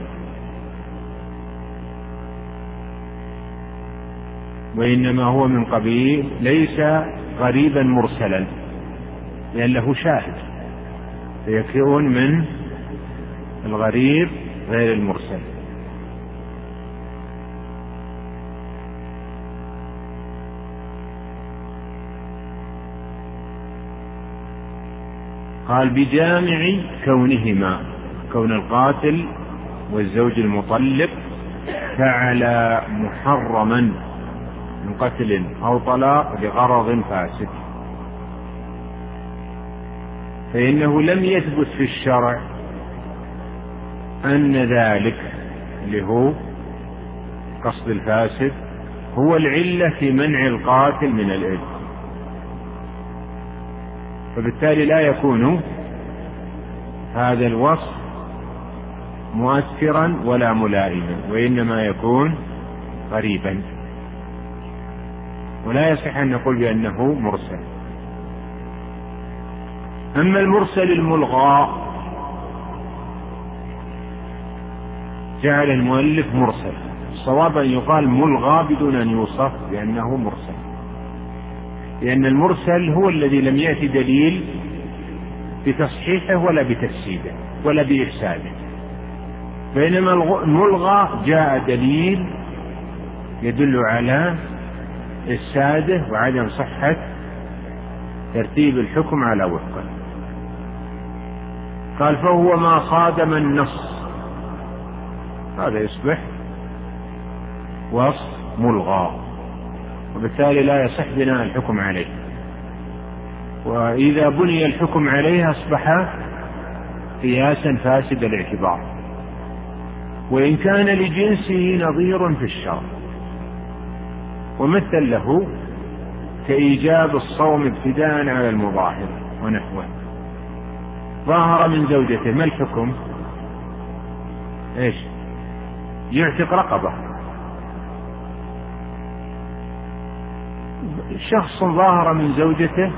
وإنما هو من قبيل ليس غريبا مرسلا، لأن له شاهد، فيكون من الغريب غير المرسل. قال بجامع كونهما، كون القاتل والزوج المطلق فعل محرما من قتل أو طلاق لغرض فاسد، فإنه لم يثبت في الشرع أن ذلك اللي هو قصد الفاسد هو العلة في منع القاتل من الإرث، فبالتالي لا يكون هذا الوصف مؤثرا ولا ملائما، وإنما يكون غريبا، ولا يصح أن نقول بأنه مرسل. أما المرسل الملغى جعل المؤلف مرسل، الصواب أن يقال ملغى بدون أن يوصف بأنه مرسل، لأن المرسل هو الذي لم يأتي دليل بتصحيحه ولا بتفسيده ولا بإرساله، بينما الملغى جاء دليل يدل على إرساده وعدم صحة ترتيب الحكم على وفقه. قال فهو ما صادم النص، هذا يصبح وصف ملغى، وبالتالي لا يصح بناء الحكم عليه، وإذا بني الحكم عليه أصبح قياسا فاسد الاعتبار، وإن كان لجنسه نظير في الشرع. ومثل له كإيجاب الصوم ابتداء على المظاهر ونحوه. ظاهر من زوجته، ما الحكم؟ ايش؟ يعتق رقبة. شخص ظاهر من زوجته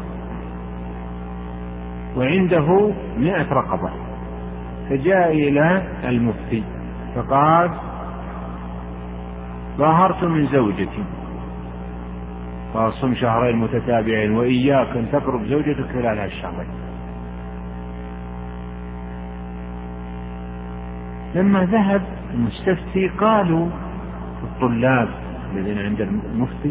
وعنده 100 رقبة، فجاء إلى المفتي فقال ظاهرت من زوجتي، قال صم شهرين متتابعين وإياك أن تقرب زوجتك خلال هالشهرين. لما ذهب المستفتي قالوا الطلاب الذين عند المفتي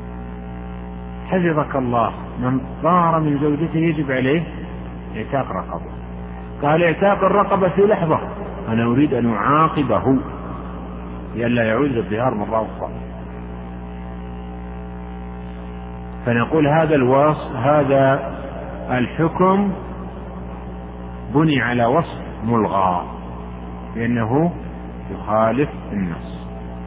حفظك الله، من ظاهر من زوجته يجب عليه اعتاق رقبة. قال اعتاق الرقبة في لحظة، أنا أريد أن أعاقبه لئلا يعود للظهار مرة أخرى. فنقول هذا الوصف، هذا الحكم بني على وصف ملغى لأنه يخالف النص.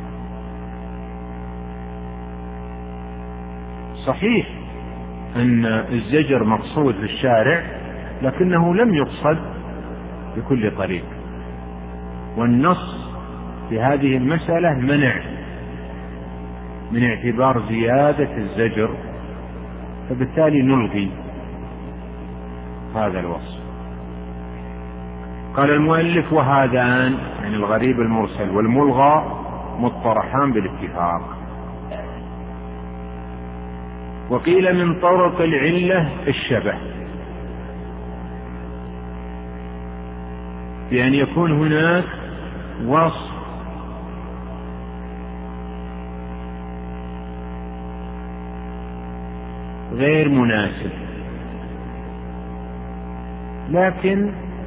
صحيح أن الزجر مقصود في الشارع، لكنه لم يقصد بكل طريق، والنص في هذه المسألة منع من اعتبار زيادة الزجر، فبالتالي نلغي هذا الوصف. قال المؤلف وهذان يعني الغريب المرسل والملغى مطرحان بالاتفاق. وقيل من طرق العلة الشبه، بأن يكون هناك وصف غير مناسب، لكن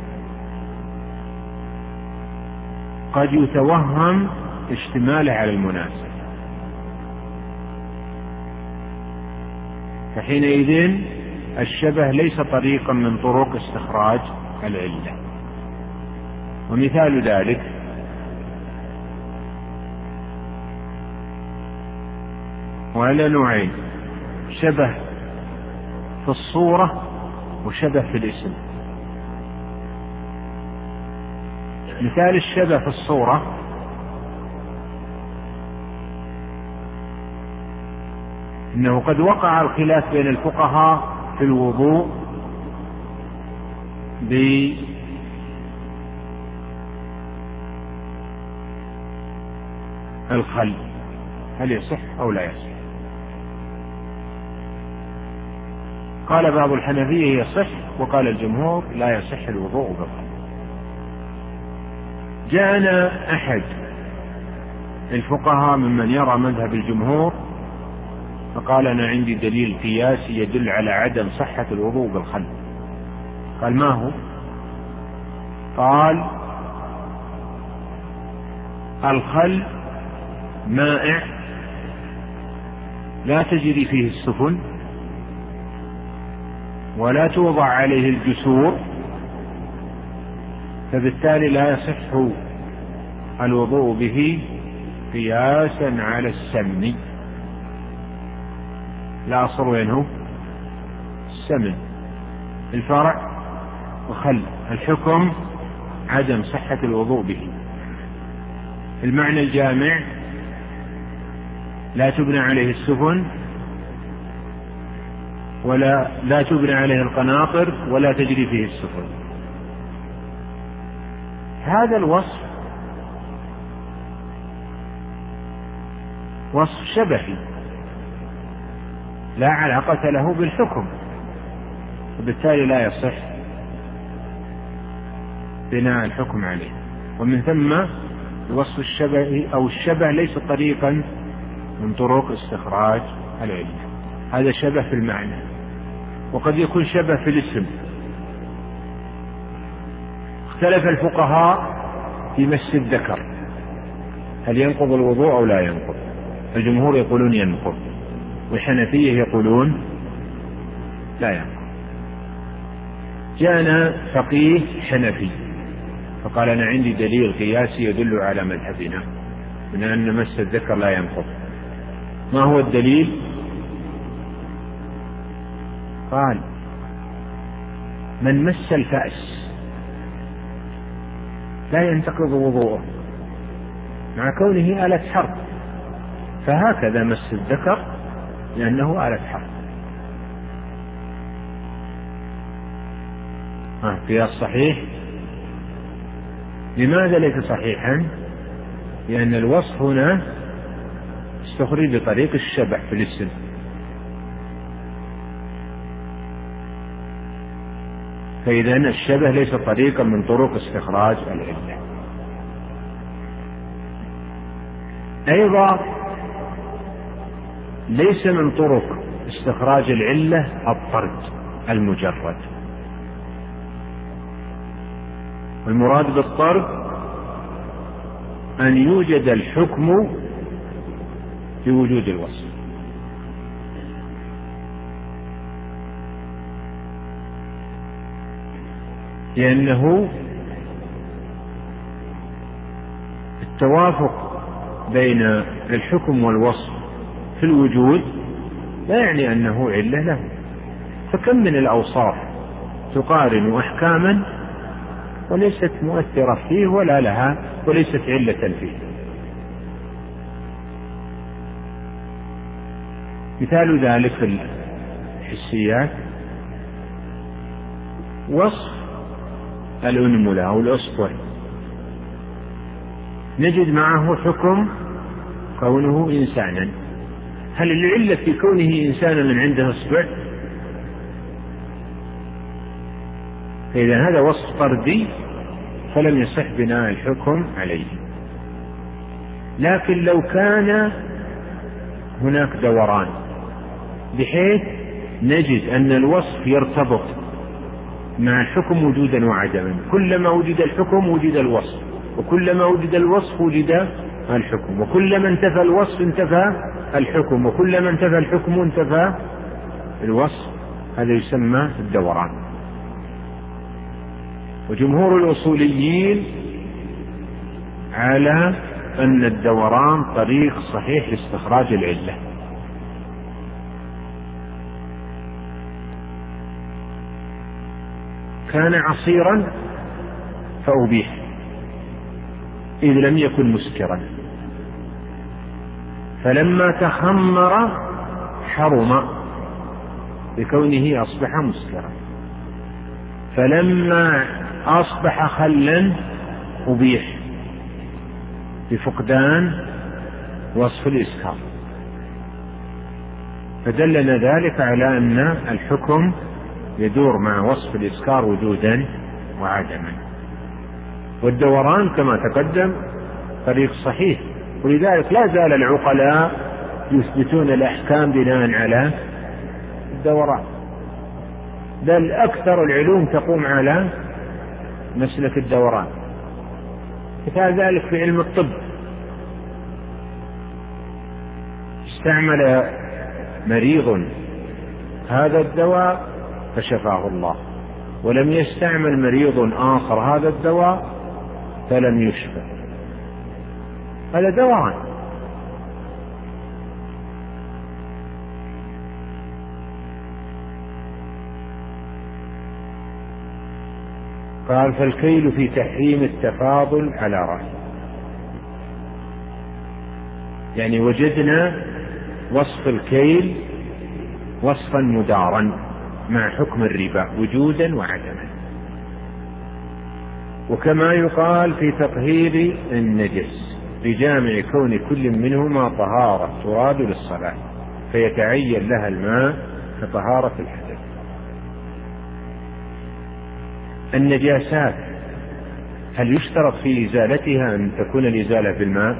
قد يتوهم اشتماله على المناسب. فحينئذ الشبه ليس طريقا من طرق استخراج العلة. ومثال ذلك وعلى نوعين: شبه في الصورة وشبه في الاسم. مثال الشبه في الصورة إنه قد وقع الخلاف بين الفقهاء في الوضوء بالخل، هل يصح أو لا يصح؟ قال بعض الحنفية يصح، وقال الجمهور لا يصح الوضوء بالخل. جاءنا أحد الفقهاء ممن يرى مذهب الجمهور فقال: أنا عندي دليل قياسي يدل على عدم صحة الوضوء بالخل. قال: ما هو؟ قال: الخل مائع لا تجري فيه السفن ولا توضع عليه الجسور، فبالتالي لا يصح الوضوء به قياسا على السمن. لا أصل وينه؟ السمن. الفرع وخل. الحكم عدم صحة الوضوء به. المعنى الجامع: لا تبنى عليه السفن ولا لا تبنى عليه القناطر ولا تجري فيه السفن. هذا الوصف وصف شبهي لا علاقة له بالحكم، وبالتالي لا يصح بناء الحكم عليه. ومن ثم الوصف الشبهي أو الشبه ليس طريقا من طرق استخراج العلة. هذا شبه في المعنى، وقد يكون شبه في الاسم. اختلف الفقهاء في مس الذكر، هل ينقض الوضوء أو لا ينقض؟ الجمهور يقولون ينقض، والحنفية يقولون لا ينقض. جاءنا فقيه حنفي فقال: أنا عندي دليل قياسي يدل على مذهبنا من أن مس الذكر لا ينقض. ما هو الدليل؟ قال: من مس الفأس لا ينتقض وضوءه مع كونه آلة حرب، فهكذا مس الذكر لأنه آلة حرب. قياس صحيح. لماذا ليس صحيحا؟ لأن الوصف هنا استخرج بطريق الشبه في الاسم، فإذا الشبه ليس طريقا من طرق استخراج العلة. أيضا ليس من طرق استخراج العلة الطرد المجرد. والمراد بالطرد أن يوجد الحكم في وجود الوصف. لأنه التوافق بين الحكم والوصف في الوجود لا يعني أنه علة له. فكم من الأوصاف تقارن أحكاما وليست مؤثرة فيه ولا لها وليست علة فيه. مثال ذلك في الحسيات: وصف الأنملة أو الأسطر نجد معه حكم كونه إنسانا. هل العلة في كونه إنسانا من عنده أصبع؟ فإذا هذا وصف طردي فلم يصح بناء الحكم عليه. لكن لو كان هناك دوران بحيث نجد أن الوصف يرتبط مع الحكم وجودا وعدما، كلما وجد الحكم وجد الوصف، وكلما وجد الوصف وجد الحكم، وكلما انتفى الوصف انتفى الحكم، وكلما انتفى الحكم انتفى الوصف هذا يسمى الدوران. وجمهور الأصوليين على أن الدوران طريق صحيح لاستخراج العلة. كان عصيرا فأبيح إذ لم يكن مسكرا، فلما تخمر حرم بكونه أصبح مسكرا، فلما أصبح خلا أبيح بفقدان وصف الإسكار. فدلنا ذلك على أن الحكم يدور مع وصف الإسكار وجودا وعدما. والدوران كما تقدم طريق صحيح، ولذلك لا زال العقلاء يثبتون الأحكام بناء على الدوران، بل أكثر العلوم تقوم على مسلك الدوران. مثال ذلك في علم الطب، استعمل مريض هذا الدواء فشفاه الله، ولم يستعمل مريض آخر هذا الدواء فلم يشفى، هذا دوران. قال فالكيل في تحريم التفاضل على رأي، يعني وجدنا وصف الكيل وصفا مدارا مع حكم الربا وجودا وعدما. وكما يقال في تطهير النجس بجامع كون كل منهما طهارة تراد للصلاة فيتعين لها الماء كطهارة الحدث. النجاسات هل يشترط في إزالتها أن تكون الإزالة بالماء؟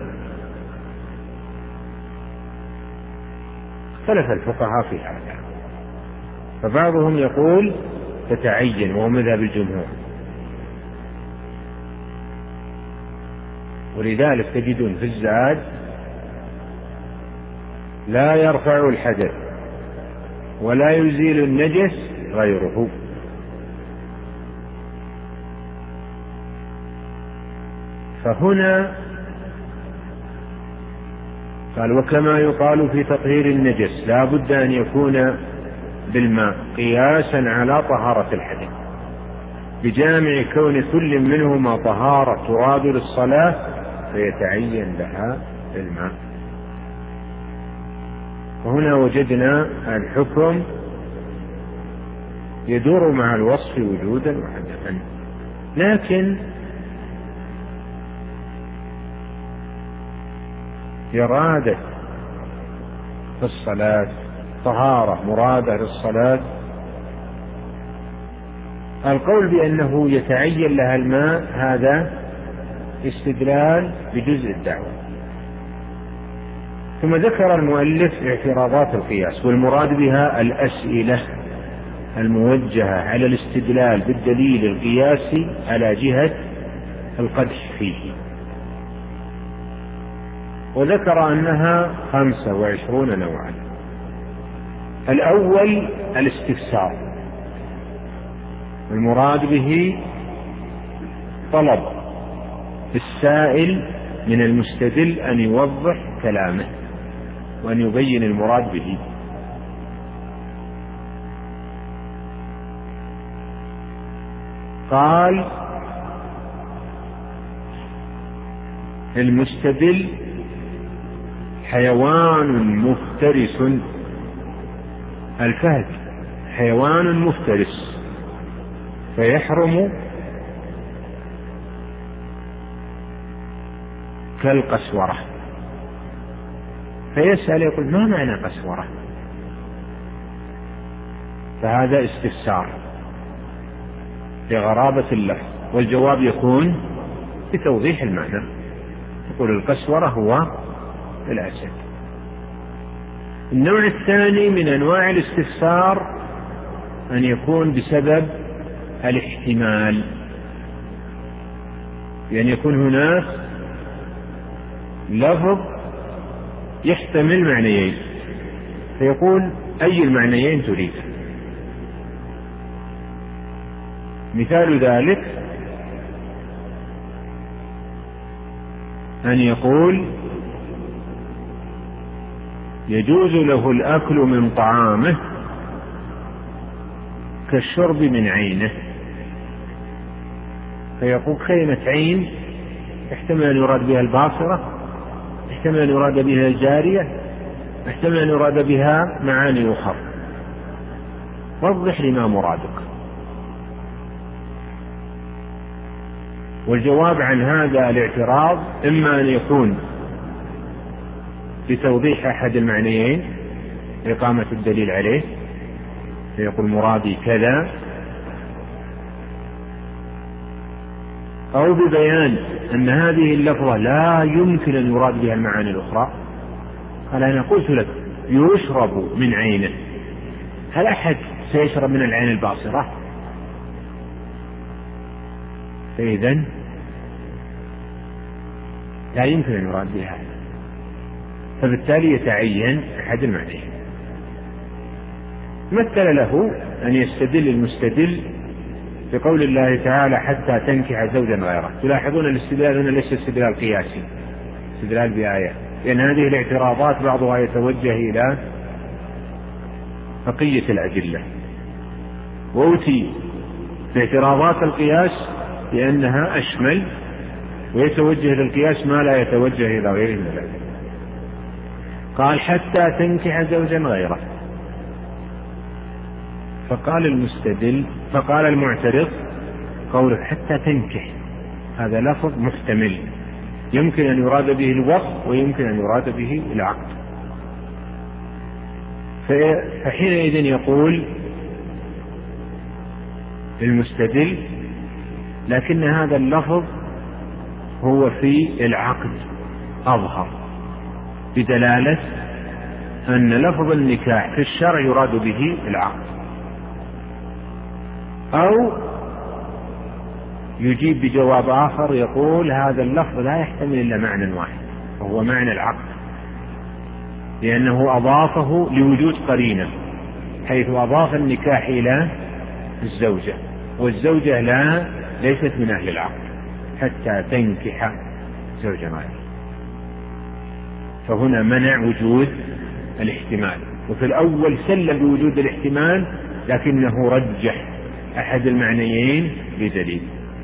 اختلف الفقهاء في هذا، فبعضهم يقول تتعين وهو مذهب الجمهور، ولذلك تجدون في الزاد لا يرفع الحدث ولا يزيل النجس غيره. فهنا قال وكما يقال في تطهير النجس لا بد أن يكون بالماء قياسا على طهارة الحدث بجامع كون كل منهما طهارة تراد للصلاة فيتعين لها الماء. وهنا وجدنا الحكم يدور مع الوصف وجودا وعدما، لكن إرادة الصلاة طهارة مرادة للصلاة، القول بأنه يتعين لها الماء هذا استدلال بجزء الدعوة. ثم ذكر المؤلف اعتراضات القياس، والمراد بها الأسئلة الموجهة على الاستدلال بالدليل القياسي على جهة القدح فيه، وذكر أنها 25 نوعا. الأول الاستفسار، المراد به طلب السائل من المستدل أن يوضح كلامه وأن يبين المراد به. قال المستدل حيوان مفترس، الفهد حيوان مفترس فيحرم كالقسورة، فيسأل يقول ما معنى قسورة؟ فهذا استفسار لغرابة اللفظ، والجواب يكون بتوضيح المعنى، يقول القسورة هو الأسد. النوع الثاني من أنواع الاستفسار أن يكون بسبب الاحتمال، يعني يكون هناك لفظ يحتمل معنيين، فيقول أي المعنيين تريد. مثال ذلك أن يقول يجوز له الأكل من طعامه كالشرب من عينه، فيقول كلمة عين يحتمل أن يراد بها الباصرة، يحتمل أن يراد بها الجارية، يحتمل أن يراد بها معاني أخرى. وضح لي ما مرادك. والجواب عن هذا الاعتراض إما أن يكون بتوضيح أحد المعنيين إقامة الدليل عليه، فيقول مرادي كذا، أو ببيان أن هذه اللفظة لا يمكن أن يراد بها المعاني الأخرى. قال أنا قلت لك يشرب من عينه، هل أحد سيشرب من العين الباصرة؟ فإذن لا يمكن أن يراد بها، فبالتالي يتعين أحد المعنيين. مثل له أن يستدل المستدل بقول الله تعالى حتى تنكح زوجا غيره. تلاحظون الاستدلال هنا ليس استدلال قياسي، استدلال بآية، لأن هذه الاعتراضات بعضها يتوجه إلى بقية الأدلة، وأوتي باعتراضات القياس لأنها أشمل، ويتوجه للقياس ما لا يتوجه إلى غيره من ذلك. قال حتى تنكح زوجا غيره، فقال المعترض قوله حتى تنكح هذا لفظ محتمل، يمكن أن يراد به الوقت ويمكن أن يراد به العقد. فحينئذ يقول المستدل لكن هذا اللفظ هو في العقد أظهر، بدلالة أن لفظ النكاح في الشرع يراد به العقد. أو يجيب بجواب آخر يقول هذا اللفظ لا يحتمل إلا معنى واحد وهو معنى العقد، لأنه أضافه لوجود قرينة، حيث أضاف النكاح إلى الزوجة، والزوجة ليست من أهل العقد حتى تنكح زوجا غيره، فهنا منع وجود الاحتمال. وفي الأول سلم بوجود الاحتمال لكنه رجح أحد المعنيين بدليل.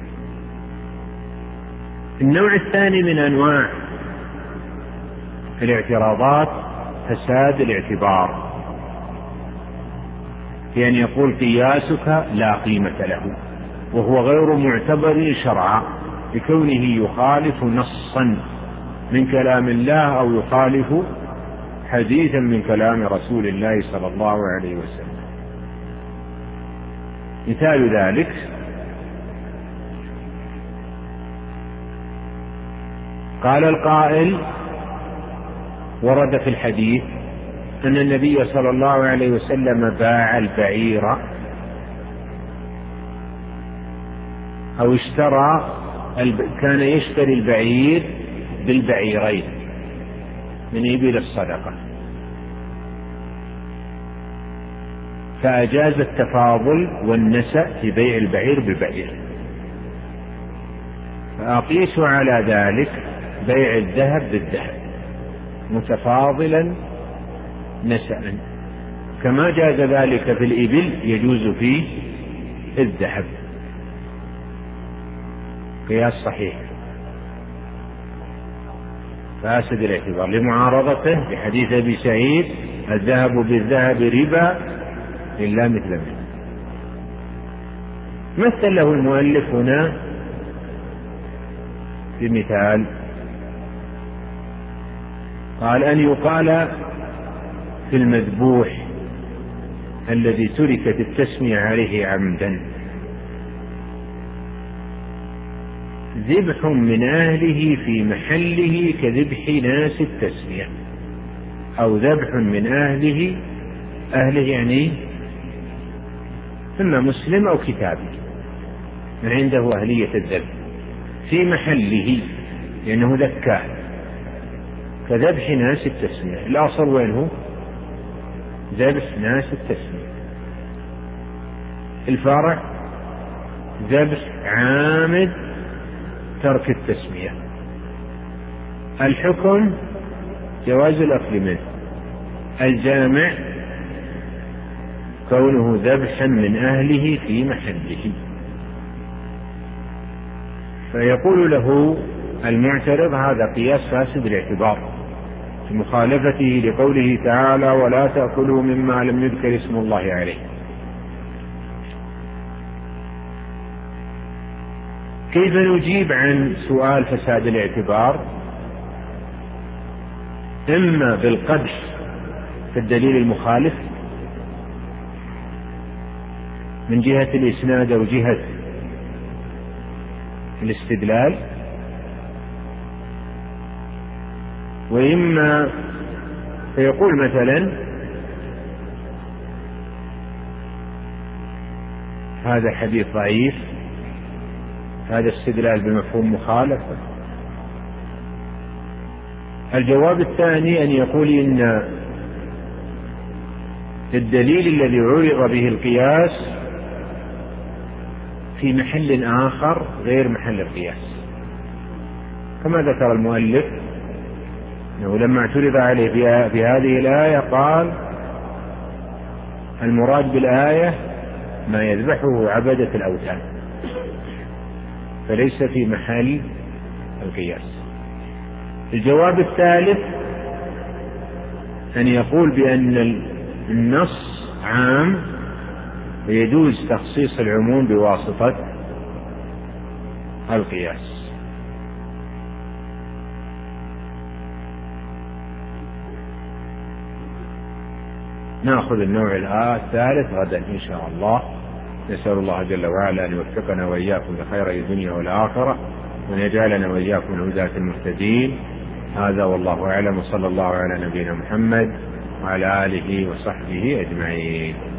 النوع الثاني من أنواع الاعتراضات فساد الاعتبار، يعني يقول قياسك لا قيمة له وهو غير معتبر شرعا لكونه يخالف نصا من كلام الله أو يخالف حديثا من كلام رسول الله صلى الله عليه وسلم. مثال ذلك قال القائل ورد في الحديث أن النبي صلى الله عليه وسلم باع البعير أو كان يشتري البعير بالبعيرين من إبل الصدقة، فأجاز التفاضل والنسأ في بيع البعير بالبعير. فأقيس على ذلك بيع الذهب بالذهب متفاضلا نسأ، كما جاز ذلك في الإبل يجوز في الذهب، قياس صحيح فاسد الاعتبار لمعارضته بحديث أبي سعيد الذهب بالذهب ربا إلا مثل منه. مثل له المؤلف هنا بمثال قال أن يقال في المذبوح الذي تركت التسمية عليه عمدا ذبح من أهله في محله كذبح ناس التسمية، أو ذبح من أهله يعني إما مسلم أو كتابي من عنده أهلية الذبح في محله لأنه ذكاه كذبح ناس التسمية. الأصل وينه ذبح ناس التسمية. الفرع ذبح عامد ترك التسمية. الحكم جواز الأكل منه. الجامع كونه ذبحا من أهله في محله. فيقول له المعترض هذا قياس فاسد الاعتبار في مخالفته لقوله تعالى ولا تأكلوا مما لم يذكر اسم الله عليه. كيف نجيب عن سؤال فساد الاعتبار؟ إما بالقدح في الدليل المخالف من جهة الإسناد أو جهة الاستدلال، وإما فيقول مثلا هذا حديث ضعيف، هذا استدلال بمفهوم مخالفة. الجواب الثاني أن يقول إن الدليل الذي عرض به القياس في محل آخر غير محل القياس، كما ذكر المؤلف أنه لما اعترض عليه في هذه الآية قال المراد بالآية ما يذبحه عبدة الأوثان، فليس في محل القياس. الجواب الثالث أن يقول بأن النص عام ويجوز تخصيص العموم بواسطة القياس. نأخذ النوع الثالث غدا إن شاء الله. نسأل الله جل وعلا أن يوفقنا وإياكم لخير الدنيا والآخرة، وأن يجعلنا وإياكم الهداة المهتدين. هذا والله أعلم، وصلى الله على نبينا محمد وعلى آله وصحبه أجمعين.